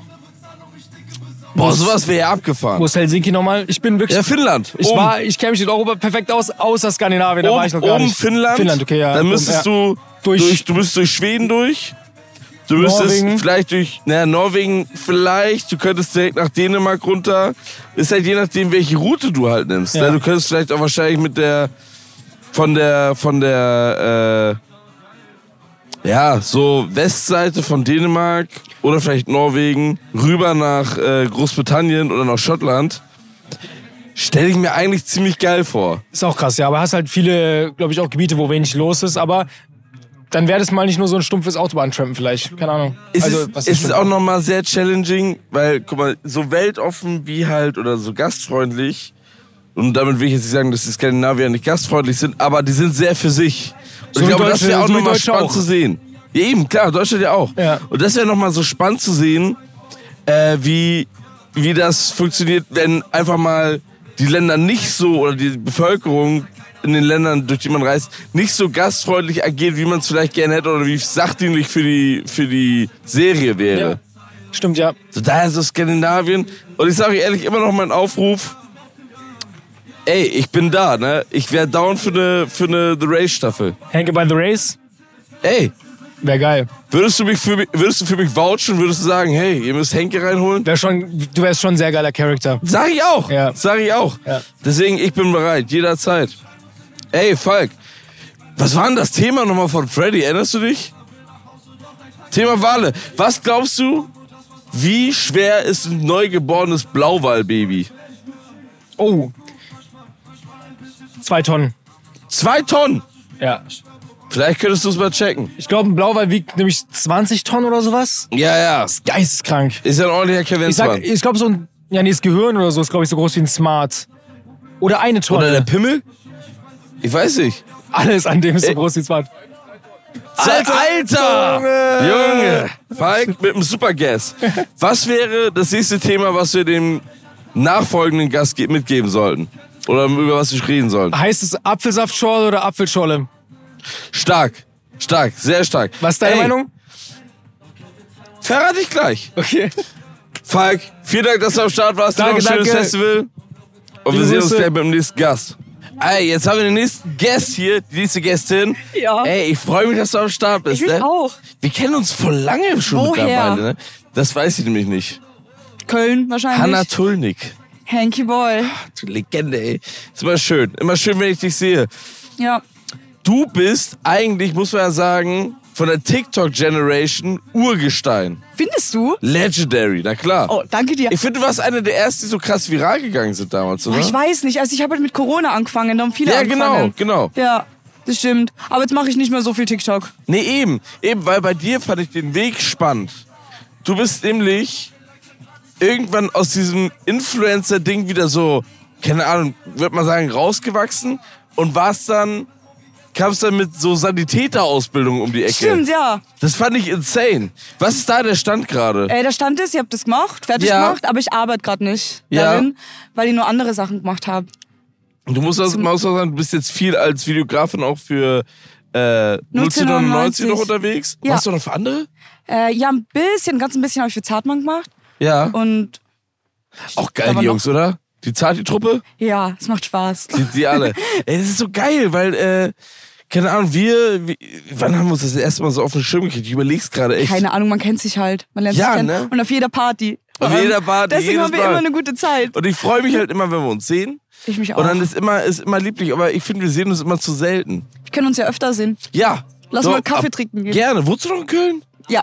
Boah, sowas wäre ja abgefahren. Wo ist Helsinki nochmal? Ich bin wirklich... Ja, Finnland. Ich kenne mich in Europa perfekt aus, außer Skandinavien, da war ich noch gar nicht. Finnland? Finnland, okay, ja. Dann müsstest du müsstest durch Schweden durch. Du müsstest vielleicht durch Norwegen, vielleicht, du könntest direkt nach Dänemark runter. Ist halt je nachdem, welche Route du halt nimmst. Ja. Du könntest vielleicht auch wahrscheinlich mit von der so Westseite von Dänemark oder vielleicht Norwegen rüber nach Großbritannien oder nach Schottland. Stelle ich mir eigentlich ziemlich geil vor. Ist auch krass, ja. Aber hast halt viele, glaube ich, auch Gebiete, wo wenig los ist. Aber dann wäre das mal nicht nur so ein stumpfes Autobahntrampen vielleicht. Keine Ahnung. Es ist auch nochmal sehr challenging, weil, guck mal, so weltoffen wie halt oder so gastfreundlich, und damit will ich jetzt nicht sagen, dass die Skandinavier nicht gastfreundlich sind, aber die sind sehr für sich. Und So ich glaube, wie das wäre auch Deutsche- so wie nochmal Deutsche spannend auch. zu sehen. Ja, eben, klar, Deutschland ja auch. Ja. Und das wäre nochmal so spannend zu sehen, wie das funktioniert, wenn einfach mal die Länder nicht so, oder die Bevölkerung in den Ländern, durch die man reist, nicht so gastfreundlich agiert, wie man es vielleicht gerne hätte oder wie sachdienlich für die Serie wäre. Ja. Stimmt, ja. So, daher so Skandinavien. Und ich sage ehrlich immer noch meinen Aufruf, ey, ich bin da, ne? Ich wäre down für eine The Race Staffel. Henke by the Race? Ey, Wäre geil. würdest du für mich vouchen, würdest du sagen, hey, ihr müsst Henke reinholen? Du wärst schon ein sehr geiler Charakter. Sag ich auch. Ja. Sag ich auch. Ja. Deswegen, ich bin bereit, jederzeit. Ey, Falk, was war denn das Thema nochmal von Freddy? Erinnerst du dich? Thema Wale. Was glaubst du, wie schwer ist ein neugeborenes Blauwalbaby? Oh. 2 Tonnen. 2 Tonnen. Ja. Vielleicht könntest du es mal checken. Ich glaube, ein Blauwal wiegt nämlich 20 Tonnen oder sowas. Ja. Geisteskrank. Ist ja ein ordentlicher Kevin. Ich glaube, so ein. Ja, nee, das Gehirn oder so ist, glaube ich, so groß wie ein Smart. Oder eine Tonne. Oder der Pimmel? Ich weiß nicht. Alles an dem ist so groß wie ein Smart. Alter! Junge! Falk mit einem Supergas. Was wäre das nächste Thema, was wir dem nachfolgenden Gast mitgeben sollten? Oder über was wir reden sollen? Heißt es Apfelsaftschorle oder Apfelscholle? Stark, sehr stark. Was ist deine Meinung? Verrate ich gleich. Okay. Falk, vielen Dank, dass du am Start warst. Danke, Noch ein schönes danke. Festival. Und wir Liebe sehen uns Grüße. gleich mit dem nächsten Gast. Ey, jetzt haben wir den nächsten Gast hier, die nächste Gästin. Ja. Ey, ich freue mich, dass du am Start bist. Ich mich ne? auch. Wir kennen uns vor lange schon Woher? mittlerweile. Ne? Das weiß ich nämlich nicht. Köln wahrscheinlich. Hanna Tulnik. Hanky Boy. Du Legende, ey. Ist immer schön. Immer schön, wenn ich dich sehe. Ja. Du bist eigentlich, muss man ja sagen, von der TikTok-Generation Urgestein. Findest du? Legendary, na klar. Oh, danke dir. Ich finde, du warst einer der ersten, die so krass viral gegangen sind damals, oder? Oh, ich weiß nicht. Also ich habe halt mit Corona angefangen. Da haben viele Ja, angefangen. genau. Ja, das stimmt. Aber jetzt mache ich nicht mehr so viel TikTok. Nee, eben, weil bei dir fand ich den Weg spannend. Du bist nämlich irgendwann aus diesem Influencer-Ding wieder so, keine Ahnung, würde man sagen, rausgewachsen und kamst dann mit so Sanitäterausbildung um die Ecke. Stimmt, ja. Das fand ich insane. Was ist da der Stand gerade? Der Stand ist, ich habe das gemacht, fertig Ja. gemacht, aber ich arbeite gerade nicht Ja. darin, weil ich nur andere Sachen gemacht habe. Du musst auch sagen, du bist jetzt viel als Videografin auch für 1999 noch unterwegs. Ja. Machst du noch für andere? Ja, ganz ein bisschen habe ich für Zartmann gemacht. Ja. Und Auch geil, aber die noch- Jungs, oder? Die Zati-Truppe? ja, es macht Spaß. Die alle. Ey, das ist so geil, weil, keine Ahnung, wann haben wir uns das erste Mal so auf den Schirm gekriegt? Ich überleg's gerade echt. Keine Ahnung, man kennt sich halt. Man lernt Ja, sich kennen. ne? Und auf jeder Party. Auf jeder Party, Deswegen jedes haben wir Mal. immer eine gute Zeit. Und ich freue mich halt immer, wenn wir uns sehen. Ich mich auch. Und dann ist immer lieblich, aber ich finde, wir sehen uns immer zu selten. Wir können uns ja öfter sehen. Ja. Lass mal Kaffee trinken gehen. Gerne. Wohnst du noch in Köln? Ja.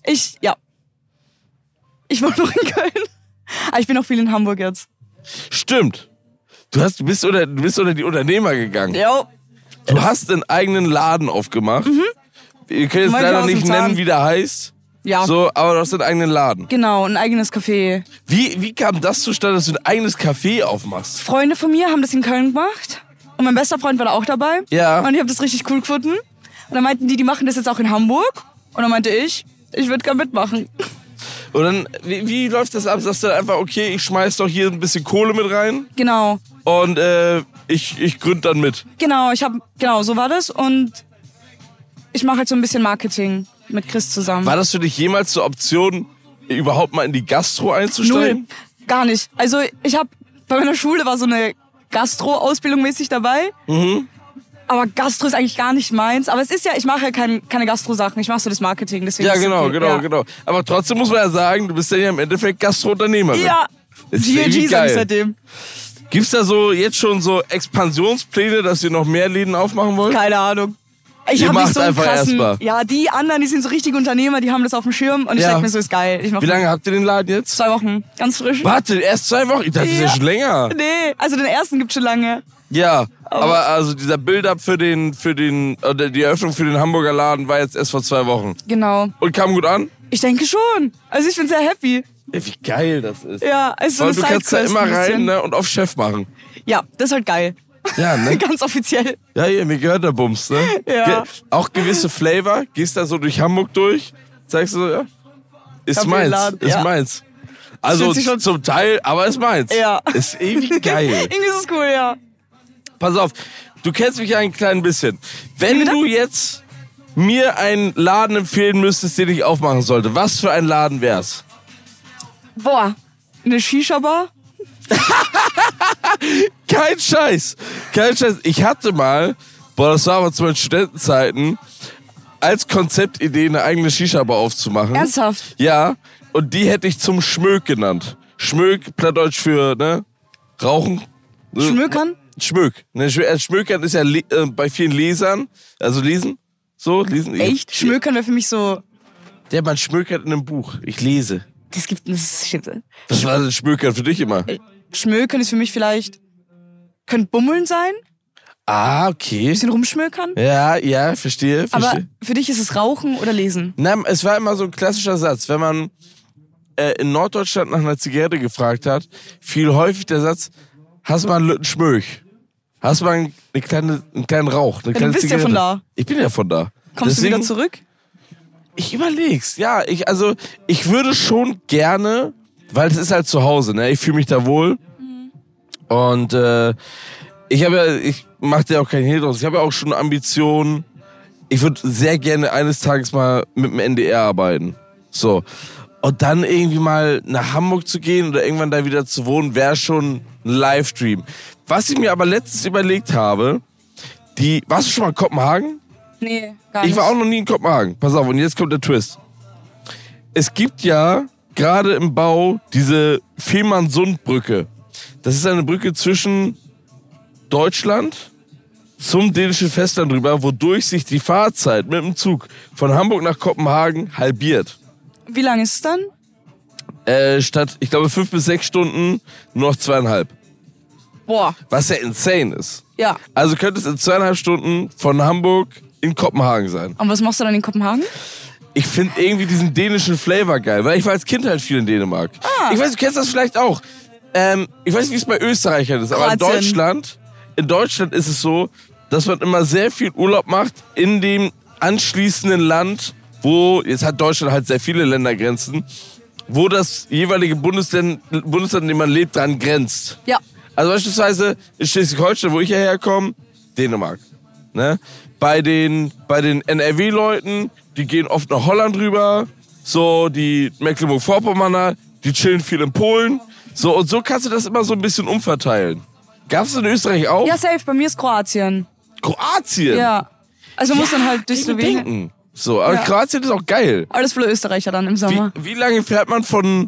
Ich wohne noch in Köln. Aber ich bin auch viel in Hamburg jetzt. Stimmt. Du bist unter die Unternehmer gegangen. Jo. Du hast einen eigenen Laden aufgemacht. Wir können jetzt Manche leider aus dem nicht Zahn. nennen, wie der heißt. Ja. So, aber du hast einen eigenen Laden. Genau, ein eigenes Café. Wie kam das zustande, dass du ein eigenes Café aufmachst? Freunde von mir haben das in Köln gemacht. Und mein bester Freund war da auch dabei. Ja. Und ich habe das richtig cool gefunden. Und dann meinten die machen das jetzt auch in Hamburg. Und dann meinte ich würde gerne mitmachen. Und dann, wie läuft das ab? Sagst du dann einfach, okay, ich schmeiß doch hier ein bisschen Kohle mit rein Genau. und ich gründ dann mit. Genau, so war das. Und ich mache halt so ein bisschen Marketing mit Chris zusammen. War das für dich jemals so Option, überhaupt mal in die Gastro einzusteigen? Null. Gar nicht. Also bei meiner Schule war so eine Gastro-Ausbildung mäßig dabei. Mhm. Aber Gastro ist eigentlich gar nicht meins. Aber es ist ja, ich mache ja keine Gastro-Sachen. Ich mache so das Marketing. Deswegen Ja, ist es genau, okay. genau. Aber trotzdem muss man ja sagen, du bist ja im Endeffekt Gastro-Unternehmerin. Ja. Das ist irgendwie GLG sag ich geil. seitdem. Gibt's da so jetzt schon so Expansionspläne, dass ihr noch mehr Läden aufmachen wollt? Keine Ahnung. Ich Ihr habe nicht macht so einen einfach krassen. erstmal. Ja, die anderen, die sind so richtige Unternehmer, die haben das auf dem Schirm und ich Ja. denke mir so, ist geil. Ich mach Wie lange habt ihr den Laden jetzt? 2 Wochen, ganz frisch. Warte, erst 2 Wochen? Ich dachte, das ist ja Ja. schon länger. Nee, also den ersten gibt's schon lange. Ja, aber also dieser Build-up oder die Eröffnung für den Hamburger Laden war jetzt erst vor 2 Wochen. Genau. Und kam gut an? Ich denke schon. Also ich bin sehr happy. Ey, wie geil das ist. Ja, also Weil du kannst da immer rein, ne, und auf Chef machen. Ja, das ist halt geil. Ja, ne? Ganz offiziell. Ja, hier, mir gehört der Bums, ne? Ja. Auch gewisse Flavor, gehst da so durch Hamburg durch, sagst du, ja, ist meins, ist meins. Also zum Teil, aber ist meins. Ja. Ist ewig geil. Irgendwie ist es cool, ja. Pass auf, du kennst mich ja ein klein bisschen. Wenn du jetzt mir einen Laden empfehlen müsstest, den ich aufmachen sollte, was für ein Laden wär's? Boah, eine Shisha-Bar? Kein Scheiß. Ich hatte mal, das war aber zu meinen Studentenzeiten, als Konzeptidee eine eigene Shisha-Bar aufzumachen. Ernsthaft? Ja, und die hätte ich zum Schmöck genannt. Schmöck, Plattdeutsch für, ne, Rauchen. Schmökern? Schmöck. Ne, Schmökern ist ja bei vielen Lesern, also lesen. Echt? Schmökern wäre für mich so... Ja, man schmökert in einem Buch. Ich lese. Das gibt es. Was war denn Schmökern für dich immer? Schmökern ist für mich vielleicht... Könnte Bummeln sein? Ah, okay. Bisschen rumschmökern? Ja, verstehe. Aber für dich ist es Rauchen oder Lesen? Na, es war immer so ein klassischer Satz. Wenn man in Norddeutschland nach einer Zigarette gefragt hat, fiel häufig der Satz, hast du mal einen Lütten Schmöch? Hast du mal einen kleinen Rauch? Eine kleine du bist Zigarette? ja von da. Ich bin ja von da. Kommst du wieder zurück? Ich überleg's. Ja, ich würde schon gerne, weil es ist halt zu Hause, ne? Ich fühle mich da wohl. Und ich mache dir auch keinen Hehl draus. Ich habe ja auch schon Ambitionen. Ich würde sehr gerne eines Tages mal mit dem NDR arbeiten. So. Und dann irgendwie mal nach Hamburg zu gehen oder irgendwann da wieder zu wohnen, wäre schon ein Livestream. Was ich mir aber letztens überlegt habe, warst du schon mal in Kopenhagen? Nee, gar nicht. Ich war auch noch nie in Kopenhagen. Pass auf, und jetzt kommt der Twist. Es gibt ja gerade im Bau diese Fehmarnsundbrücke. Das ist eine Brücke zwischen Deutschland zum dänischen Festland rüber, wodurch sich die Fahrzeit mit dem Zug von Hamburg nach Kopenhagen halbiert. Wie lange ist es dann? Statt, ich glaube, 5 bis 6 Stunden nur noch 2,5. Boah. Was ja insane ist. Ja. Also könnte es in 2,5 Stunden von Hamburg in Kopenhagen sein. Und was machst du dann in Kopenhagen? Ich finde irgendwie diesen dänischen Flavor geil, weil ich war als Kind halt viel in Dänemark. Ich weiß, du kennst das vielleicht auch. Ich weiß nicht, wie es bei Österreichern ist, aber in Deutschland ist es so, dass man immer sehr viel Urlaub macht in dem anschließenden Land, wo, jetzt hat Deutschland halt sehr viele Ländergrenzen, wo das jeweilige Bundesland, in dem man lebt, dran grenzt. Ja. Also beispielsweise in Schleswig-Holstein, wo ich hierher komme, Dänemark. Ne? Bei den NRW-Leuten, die gehen oft nach Holland rüber, so die Mecklenburg-Vorpommerner, die chillen viel in Polen. So, und so kannst du das immer so ein bisschen umverteilen. Gab's das in Österreich auch? Ja, safe. Bei mir ist Kroatien. Kroatien? Ja. Also man muss dann halt durch Slowenien. Denken. So, aber Kroatien ist auch geil. Alles voller Österreicher dann im Sommer. Wie lange fährt man von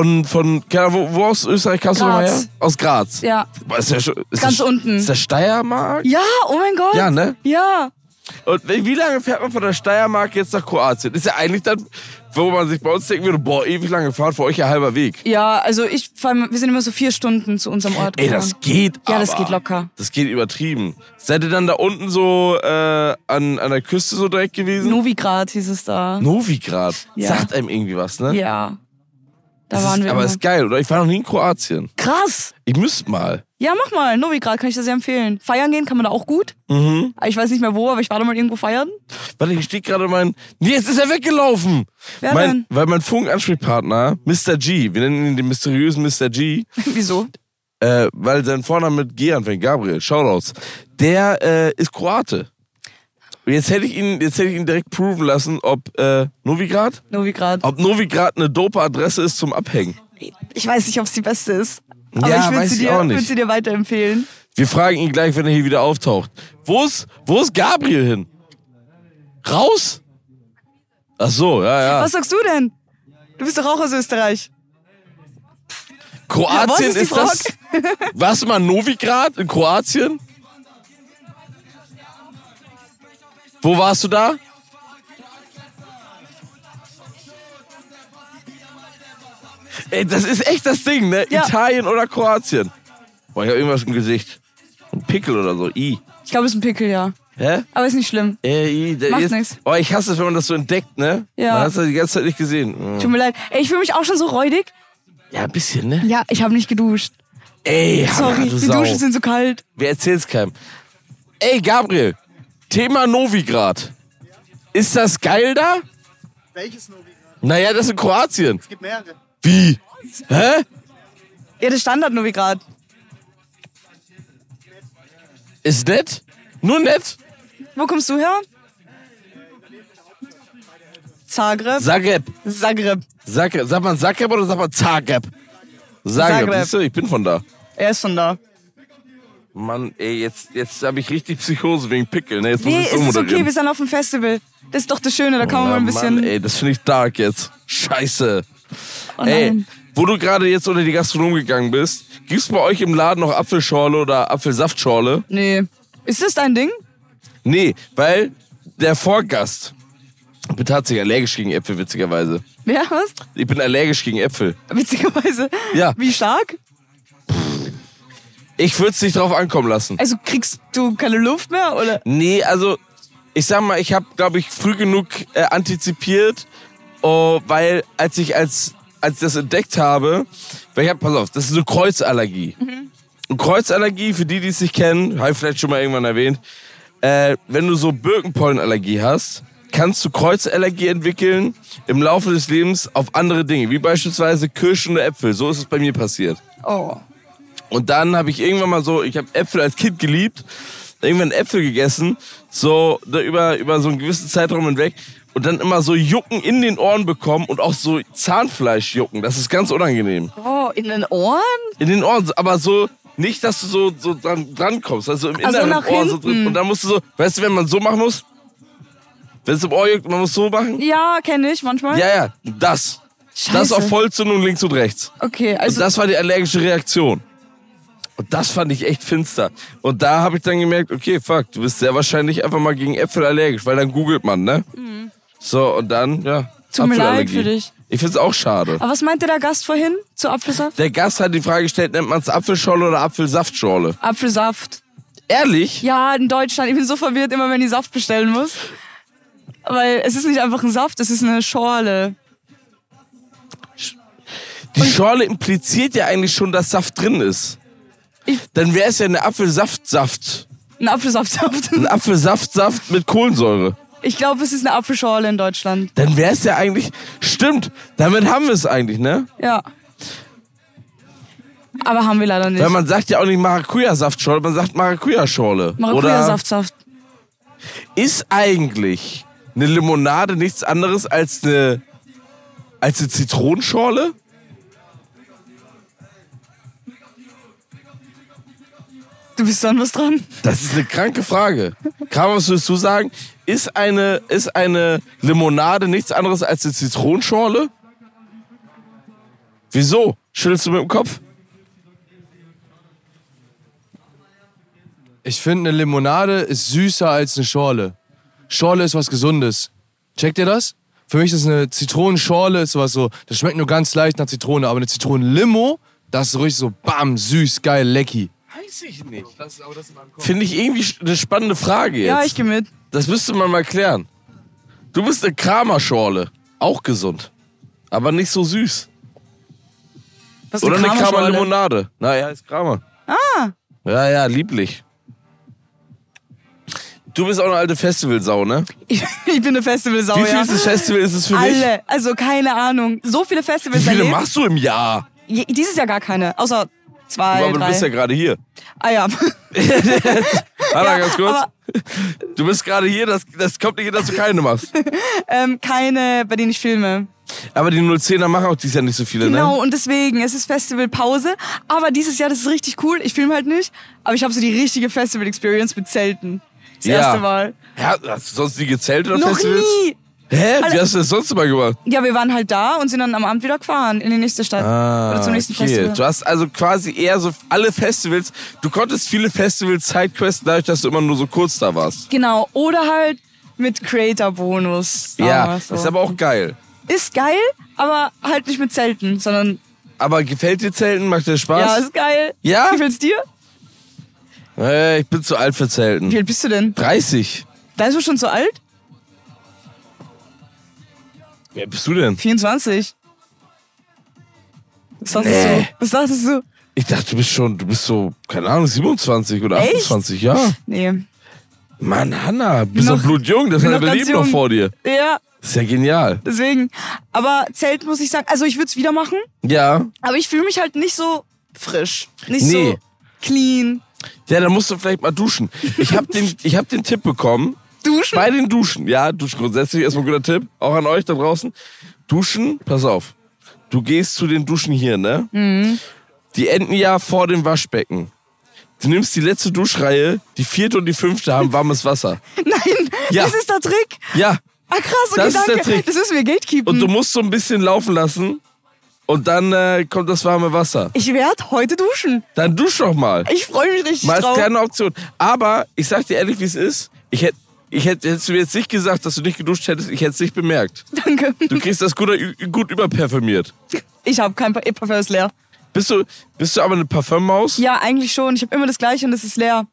wo aus Österreich kannst du nochmal her? Aus Graz. Ja. Boah, ist ja schon, Ganz unten. Ist das Steiermark? Ja, oh mein Gott. Ja, ne? Ja. Und wie lange fährt man von der Steiermark jetzt nach Kroatien? Ist ja eigentlich dann, wo man sich bei uns denken würde, boah, ewig lange Fahrt, für euch ja halber Weg. Ja, also wir sind immer so 4 Stunden zu unserem Ort gefahren. Ey, das geht aber. Ja, das geht locker. Das geht übertrieben. Seid ihr dann da unten so an der Küste so direkt gewesen? Novigrad hieß es da. Novigrad? Ja. Sagt einem irgendwie was, ne? Ja. Da waren wir aber immer. ist geil, oder? Ich war noch nie in Kroatien. Krass. Ich müsste mal. Ja, mach mal. Novigrad kann ich dir sehr empfehlen. Feiern gehen kann man da auch gut. Mhm. Ich weiß nicht mehr wo, aber ich war da mal irgendwo feiern. Warte, hier steht gerade Nee, jetzt ist er weggelaufen. Wer denn? Weil mein Funkansprechpartner, Mr. G, wir nennen ihn den mysteriösen Mr. G. Wieso? Weil sein Vorname mit G anfängt, Gabriel, Shoutouts. Der ist Kroate. Und jetzt hätte ich ihn direkt proven lassen, ob Novigrad? Novigrad. Ob Novigrad eine dope Adresse ist zum Abhängen. Ich weiß nicht, ob es die beste ist. Aber Ja, ich weiß ich auch nicht. will sie dir weiterempfehlen. Wir fragen ihn gleich, wenn er hier wieder auftaucht. Wo ist Gabriel hin? Raus? Ach so, ja. Was sagst du denn? Du bist doch auch aus Österreich. Kroatien Was ist die das? Warst du mal in Novigrad in Kroatien? Wo warst du da? Ey, das ist echt das Ding, ne? Ja. Italien oder Kroatien. Boah, ich hab irgendwas im Gesicht. Ein Pickel oder so. Ich glaube, es ist ein Pickel, ja. Hä? Aber ist nicht schlimm. Macht nix. Oh, ich hasse es, wenn man das so entdeckt, ne? Ja. Man hat es die ganze Zeit nicht gesehen. Tut mir leid. Ey, ich fühle mich auch schon so räudig. Ja, ein bisschen, ne? Ja, ich habe nicht geduscht. Ey, Sorry, du die Sau. Duschen sind so kalt. Wer erzählt's keinem? Ey, Gabriel, Thema Novigrad. Ist das geil da? Welches Novigrad? Naja, das ist in Kroatien. Es gibt mehrere. Wie? Hä? Ja, das Standard Novigrad. Ist nett? Nur nett? Wo kommst du her? Zagreb. Zagreb. Zagreb. Sagt man Zagreb oder sagt man Zagreb? Zagreb. Siehst du, ich bin von da. Er ist von da. Mann, ey, jetzt habe ich richtig Psychose wegen Pickel. Ne? Jetzt muss Nee, ich ist es ummoderieren. okay, wir sind auf dem Festival. Das ist doch das Schöne, da kann man mal ein bisschen... Mann, ey, das finde ich dark jetzt. Scheiße. Oh Ey, nein. wo du gerade jetzt unter die Gastronomie gegangen bist, gibt's bei euch im Laden noch Apfelschorle oder Apfelsaftschorle? Nee. Ist das dein Ding? Nee, weil der Vorgast, ich bin tatsächlich allergisch gegen Äpfel, witzigerweise. Ja, was? Ich bin allergisch gegen Äpfel. Witzigerweise. Ja. Wie stark? Ich würde es nicht drauf ankommen lassen. Also kriegst du keine Luft mehr, oder? Nee, also ich sag mal, ich habe, glaube ich, früh genug antizipiert, weil als ich das entdeckt habe, weil pass auf, das ist eine Kreuzallergie. Und Kreuzallergie, für die es nicht kennen, habe ich vielleicht schon mal irgendwann erwähnt, wenn du so Birkenpollenallergie hast, kannst du Kreuzallergie entwickeln im Laufe des Lebens auf andere Dinge, wie beispielsweise Kirschen oder Äpfel. So ist es bei mir passiert. Oh. Und dann habe ich irgendwann mal so, ich habe Äpfel als Kind geliebt, irgendwann Äpfel gegessen, so über so einen gewissen Zeitraum hinweg und dann immer so Jucken in den Ohren bekommen und auch so Zahnfleischjucken. Das ist ganz unangenehm. Oh, in den Ohren? In den Ohren, aber so nicht, dass du so dran kommst, also im inneren nach Ohr so hinten. drin. Und dann musst du so, weißt du, wenn man so machen muss, wenn es im Ohr juckt, man muss so machen. Ja, kenne ich manchmal. Ja, das. Scheiße. Das auf Vollzündung links und rechts. Okay, Und also das war die allergische Reaktion. Und das fand ich echt finster. Und da habe ich dann gemerkt, okay, fuck, du bist sehr wahrscheinlich einfach mal gegen Äpfel allergisch, weil dann googelt man, ne? So, und dann, ja. Tut mir leid Apfelallergie. für dich. Ich find's auch schade. Aber was meinte der Gast vorhin zu Apfelsaft? Der Gast hat die Frage gestellt, nennt man's Apfelschorle oder Apfelsaftschorle? Apfelsaft. Ehrlich? Ja, in Deutschland. Ich bin so verwirrt, immer wenn ich Saft bestellen muss. Weil es ist nicht einfach ein Saft, es ist eine Schorle. Die Schorle impliziert ja eigentlich schon, dass Saft drin ist. Dann wäre es ja eine Apfelsaftsaft. Ein Apfelsaftsaft. Ein Apfelsaftsaft mit Kohlensäure. Ich glaube, es ist eine Apfelschorle in Deutschland. Dann wäre es ja eigentlich... Stimmt, damit haben wir es eigentlich, ne? Ja. Aber haben wir leider nicht. Weil man sagt ja auch nicht Maracuja-Saftschorle, man sagt Maracuja-Schorle. Maracuja-Saftsaft. Ist eigentlich eine Limonade nichts anderes als eine Zitronenschorle? Du bist dann was dran? Das ist eine kranke Frage. Karl, was würdest du sagen? Ist eine Limonade nichts anderes als eine Zitronenschorle? Wieso? Schüttelst du mit dem Kopf? Ich finde, eine Limonade ist süßer als eine Schorle. Schorle ist was Gesundes. Checkt ihr das? Für mich ist eine Zitronenschorle ist sowas so, das schmeckt nur ganz leicht nach Zitrone, aber eine Zitronenlimo, das ist so richtig so bam, süß, geil, lecky. Weiß ich nicht. Finde ich irgendwie eine spannende Frage jetzt. Ja, ich gehe mit. Das müsste man mal klären. Du bist eine Kramerschorle. Auch gesund. Aber nicht so süß. Was ist Oder eine Kramerschorle? Kramer-Limonade. Naja, ist Kramer. Ah. Ja, lieblich. Du bist auch eine alte Festivalsau, ne? Ich bin eine Festivalsau, Wie ja. viel Festival ist es für dich? Alle. Also keine Ahnung. So viele Festivals Wie viele erlebt. machst du im Jahr? Dieses Jahr gar keine. Außer 2, Aber du 3. bist ja gerade hier. Ah ja. Warte ganz kurz. aber- Du bist gerade hier, das kommt nicht hin, dass du keine machst. Keine, bei denen ich filme. Aber die 010er machen auch dieses Jahr nicht so viele, Genau, ne? und deswegen, es ist Festivalpause. Aber dieses Jahr, das ist richtig cool. Ich filme halt nicht. Aber ich habe so die richtige Festival-Experience mit Zelten. Das erste Mal. Ja, hast du sonst nie gezählt oder Noch Festivals? nie. Hä? Alter. Wie hast du das sonst immer gemacht? Ja, wir waren halt da und sind dann am Abend wieder gefahren in die nächste Stadt. Oder zum nächsten Festival. Du hast also quasi eher so alle Festivals, du konntest viele Festivals sidequesten, dadurch, dass du immer nur so kurz da warst. Genau, oder halt mit Creator-Bonus. Ja, So. ist aber auch geil. Ist geil, aber halt nicht mit Zelten, sondern... Aber gefällt dir Zelten? Macht dir Spaß? Ja, ist geil. Ja? Gefällt's dir? Ich bin zu alt für Zelten. Wie alt bist du denn? 30. Da ist du schon so alt? Wer bist du denn? 24. Was dachtest du? Was dachtest du? Ich dachte, du bist so, keine Ahnung, 27 oder 28, ja. Nee. Mann, Hanna, bist noch- doch blutjung, das bin hat noch dein ganz Leben noch jung. vor dir. Ja, Das ist ja genial. deswegen. Aber Zelt muss ich sagen, also ich würde es wieder machen, Ja. aber ich fühle mich halt nicht so frisch. Nicht Nee. so clean. Ja, dann musst du vielleicht mal duschen. Ich hab den Tipp bekommen. Duschen? Bei den Duschen. Ja, duschen grundsätzlich. Erstmal ein guter Tipp. Auch an euch da draußen. Duschen, pass auf. Du gehst zu den Duschen hier, ne? Mhm. Die enden ja vor dem Waschbecken. Du nimmst die letzte Duschreihe, die 4. und die 5. haben warmes Wasser. Nein, Ja. das ist der Trick. Ja. Ah krass, okay, Das ist danke. der Trick. Das müssen wir gatekeepen. Und du musst so ein bisschen laufen lassen. Und dann kommt das warme Wasser. Ich werde heute duschen. Dann dusch doch mal. Ich freue mich richtig Mal als drauf. kleine Option. Aber ich sag dir ehrlich, wie es ist. Hättest du mir jetzt nicht gesagt, dass du nicht geduscht hättest, ich hätte es nicht bemerkt. Danke. Du kriegst das gut überperfumiert. Ich habe kein Parfum, ist leer. Bist du aber eine Parfümmaus? Ja, eigentlich schon. Ich habe immer das Gleiche und das ist leer.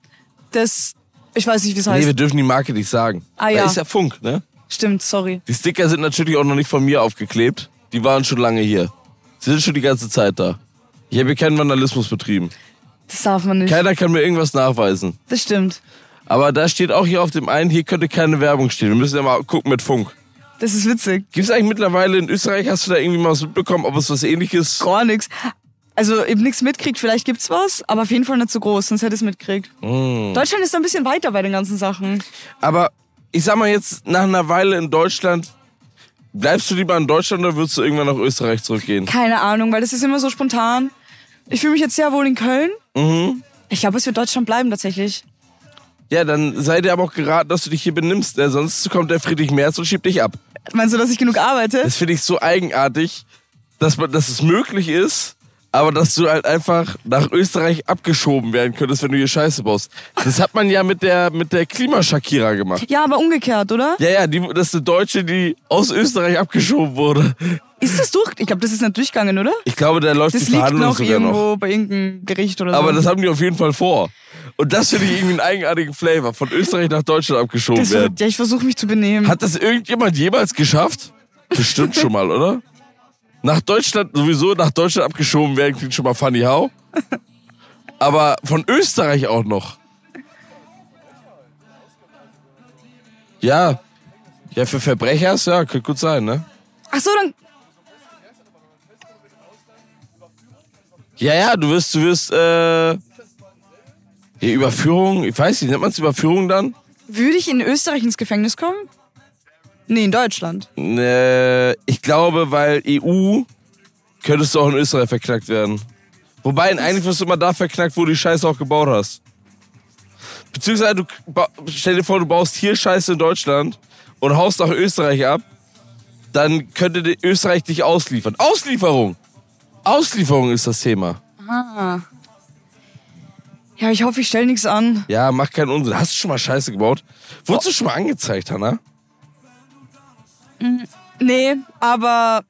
Ich weiß nicht, wie es heißt. Nee, wir dürfen die Marke nicht sagen. Ah, Weil ja. ist ja Funk, ne? Stimmt, sorry. Die Sticker sind natürlich auch noch nicht von mir aufgeklebt. Die waren schon lange hier. Sie sind schon die ganze Zeit da. Ich habe hier keinen Vandalismus betrieben. Das darf man nicht. Keiner kann mir irgendwas nachweisen. Das stimmt. Aber da steht auch hier auf dem einen, hier könnte keine Werbung stehen. Wir müssen ja mal gucken mit Funk. Das ist witzig. Gibt es eigentlich mittlerweile in Österreich, hast du da irgendwie mal was mitbekommen, ob es was Ähnliches... Gar nichts. Also eben nichts mitkriegt, vielleicht gibt's was, aber auf jeden Fall nicht so groß, sonst hätte ich es mitkriegt. Deutschland ist da ein bisschen weiter bei den ganzen Sachen. Aber ich sag mal jetzt, nach einer Weile in Deutschland, bleibst du lieber in Deutschland oder würdest du irgendwann nach Österreich zurückgehen? Keine Ahnung, weil das ist immer so spontan. Ich fühle mich jetzt sehr wohl in Köln. Ich glaube, es wird Deutschland bleiben tatsächlich. Ja, dann sei dir aber auch geraten, dass du dich hier benimmst, denn sonst kommt der Friedrich Merz und schiebt dich ab. Meinst du, dass ich genug arbeite? Das finde ich so eigenartig, dass es möglich ist, aber dass du halt einfach nach Österreich abgeschoben werden könntest, wenn du hier Scheiße baust. Das hat man ja mit der Klima-Shakira gemacht. Ja, aber umgekehrt, oder? Ja, das ist eine Deutsche, die aus Österreich abgeschoben wurde. Ist das durch? Ich glaube, das ist nicht durchgegangen, oder? Ich glaube, da läuft Das die liegt Verhandlung noch sogar irgendwo noch. bei irgendeinem Gericht oder so. Aber das haben die auf jeden Fall vor. Und das finde ich irgendwie einen eigenartigen Flavor. Von Österreich nach Deutschland abgeschoben werden. Ja, ich versuche mich zu benehmen. Hat das irgendjemand jemals geschafft? Bestimmt schon mal, oder? Nach Deutschland abgeschoben werden klingt schon mal funny how. Aber von Österreich auch noch. Ja. Ja, für Verbrechers, ja, könnte gut sein, ne? Ach so, dann Ja, du wirst, Überführung, ich weiß nicht, nennt man es Überführung dann? würde ich in Österreich ins Gefängnis kommen? Nee, in Deutschland. Ich glaube, weil EU könntest du auch in Österreich verknackt werden. Wobei, eigentlich wirst du immer da verknackt, wo du die Scheiße auch gebaut hast. Beziehungsweise, stell dir vor, du baust hier Scheiße in Deutschland und haust nach Österreich ab, dann könnte Österreich dich ausliefern. Auslieferung! Auslieferung ist das Thema. Ja, ich hoffe, ich stelle nichts an. Ja, mach keinen Unsinn. Hast du schon mal Scheiße gebaut? Wurdest du schon mal angezeigt, Hanna? Nee, aber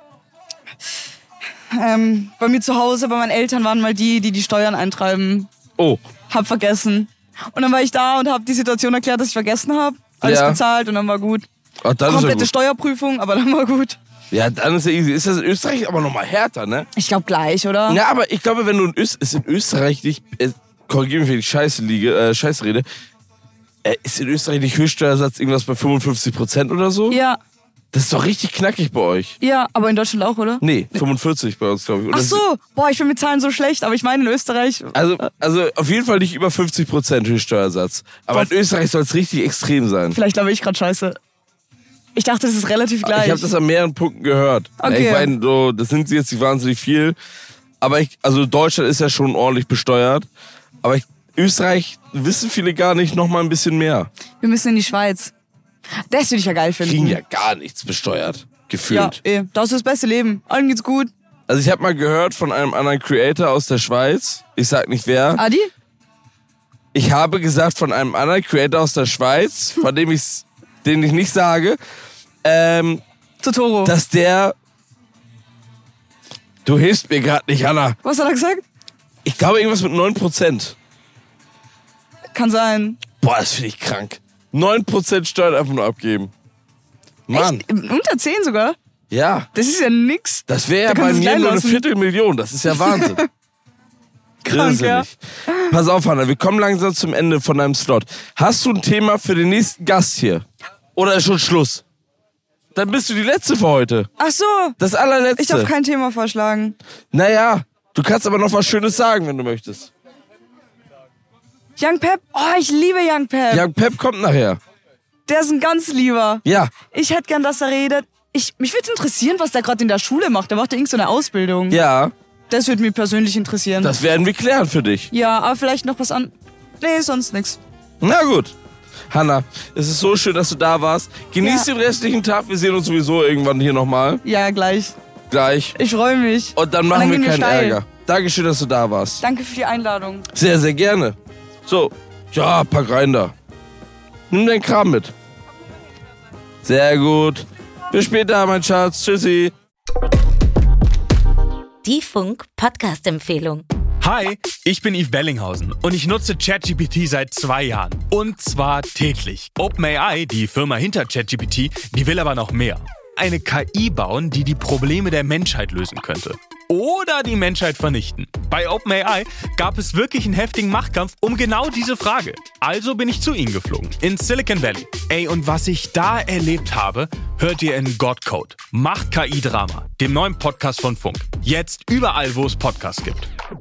bei mir zu Hause, bei meinen Eltern waren mal die Steuern eintreiben. Oh. Hab vergessen. Und dann war ich da und hab die Situation erklärt, dass ich vergessen habe. Alles Ja. bezahlt und dann war gut. Ach, dann ist ja Komplette gut. Steuerprüfung, aber dann war gut. Ja, dann ist ja easy. Ist das in Österreich aber nochmal härter, ne? Ich glaube gleich, oder? Ja, aber ich glaube, wenn du in Österreich nicht, korrigiere mich, wenn ich Scheiße rede, ist in Österreich nicht Höchststeuersatz irgendwas bei 55% oder so? Ja, Das ist doch richtig knackig bei euch. ja, aber in Deutschland auch, oder? Nee, 45 bei uns, glaube ich. Und Ach das- so, boah, ich bin mit Zahlen so schlecht, aber ich meine in Österreich. Also auf jeden Fall nicht über 50% Höchststeuersatz. Aber in Österreich soll es richtig extrem sein. Vielleicht glaube ich gerade scheiße. Ich dachte, das ist relativ gleich. Ich habe das an mehreren Punkten gehört. Okay. Ich meine, so, das sind jetzt nicht wahnsinnig viel. Aber Deutschland ist ja schon ordentlich besteuert. Aber Österreich wissen viele gar nicht, noch mal ein bisschen mehr. Wir müssen in die Schweiz. Das würde ich ja geil finden. Kriegen ja gar nichts besteuert, Ja, gefühlt. das ist das beste Leben. Allen geht's gut. Also ich habe mal gehört von einem anderen Creator aus der Schweiz. Ich sag nicht wer. Adi? Ich habe gesagt von einem anderen Creator aus der Schweiz, von dem den ich nicht sage, Totoro. dass der... Du hilfst mir gerade nicht, Hanna. Was hat er gesagt? Ich glaube irgendwas mit 9%. Kann sein. Boah, das finde ich krank. 9% Steuern einfach nur abgeben. Mann. Echt? Unter 10 sogar? Ja. Das ist ja nix. Das wäre ja Da bei kannst du es mir gleich nur eine lassen. Viertelmillion. Das ist ja Wahnsinn. Krank, ja. Irrsinnig. Pass auf, Hannah, wir kommen langsam zum Ende von deinem Slot. Hast du ein Thema für den nächsten Gast hier? Oder ist schon Schluss? Dann bist du die Letzte für heute. Ach so. Das allerletzte. Ich darf kein Thema vorschlagen. Naja, du kannst aber noch was Schönes sagen, wenn du möchtest. Young Pep? Oh, ich liebe Young Pep. Young Pep kommt nachher. Der ist ein ganz lieber. Ja. Ich hätte gern, dass er redet. Mich würde interessieren, was der gerade in der Schule macht. Der macht ja irgend so eine Ausbildung. Ja, Das würde mich persönlich interessieren. das werden wir klären für dich. Ja, aber vielleicht noch was an... Nee, sonst nix. Na gut. Hannah, es ist so schön, dass du da warst. Genieß Ja. den restlichen Tag. Wir sehen uns sowieso irgendwann hier nochmal. Ja, gleich. Gleich. Ich freue mich. Und dann machen dann wir gehen wir keinen steil. Ärger. Dankeschön, dass du da warst. Danke für die Einladung. Sehr, sehr gerne. So, ja, pack rein da. Nimm deinen Kram mit. Sehr gut. Bis später, mein Schatz. Tschüssi. Die Funk-Podcast-Empfehlung. Hi, ich bin Yves Bellinghausen und ich nutze ChatGPT seit 2 Jahren. Und zwar täglich. OpenAI, die Firma hinter ChatGPT, die will aber noch mehr. Eine KI bauen, die die Probleme der Menschheit lösen könnte. Oder die Menschheit vernichten. Bei OpenAI gab es wirklich einen heftigen Machtkampf um genau diese Frage. Also bin ich zu ihnen geflogen, in Silicon Valley. Ey, und was ich da erlebt habe, hört ihr in God Code. Macht KI-Drama, dem neuen Podcast von Funk. Jetzt überall, wo es Podcasts gibt.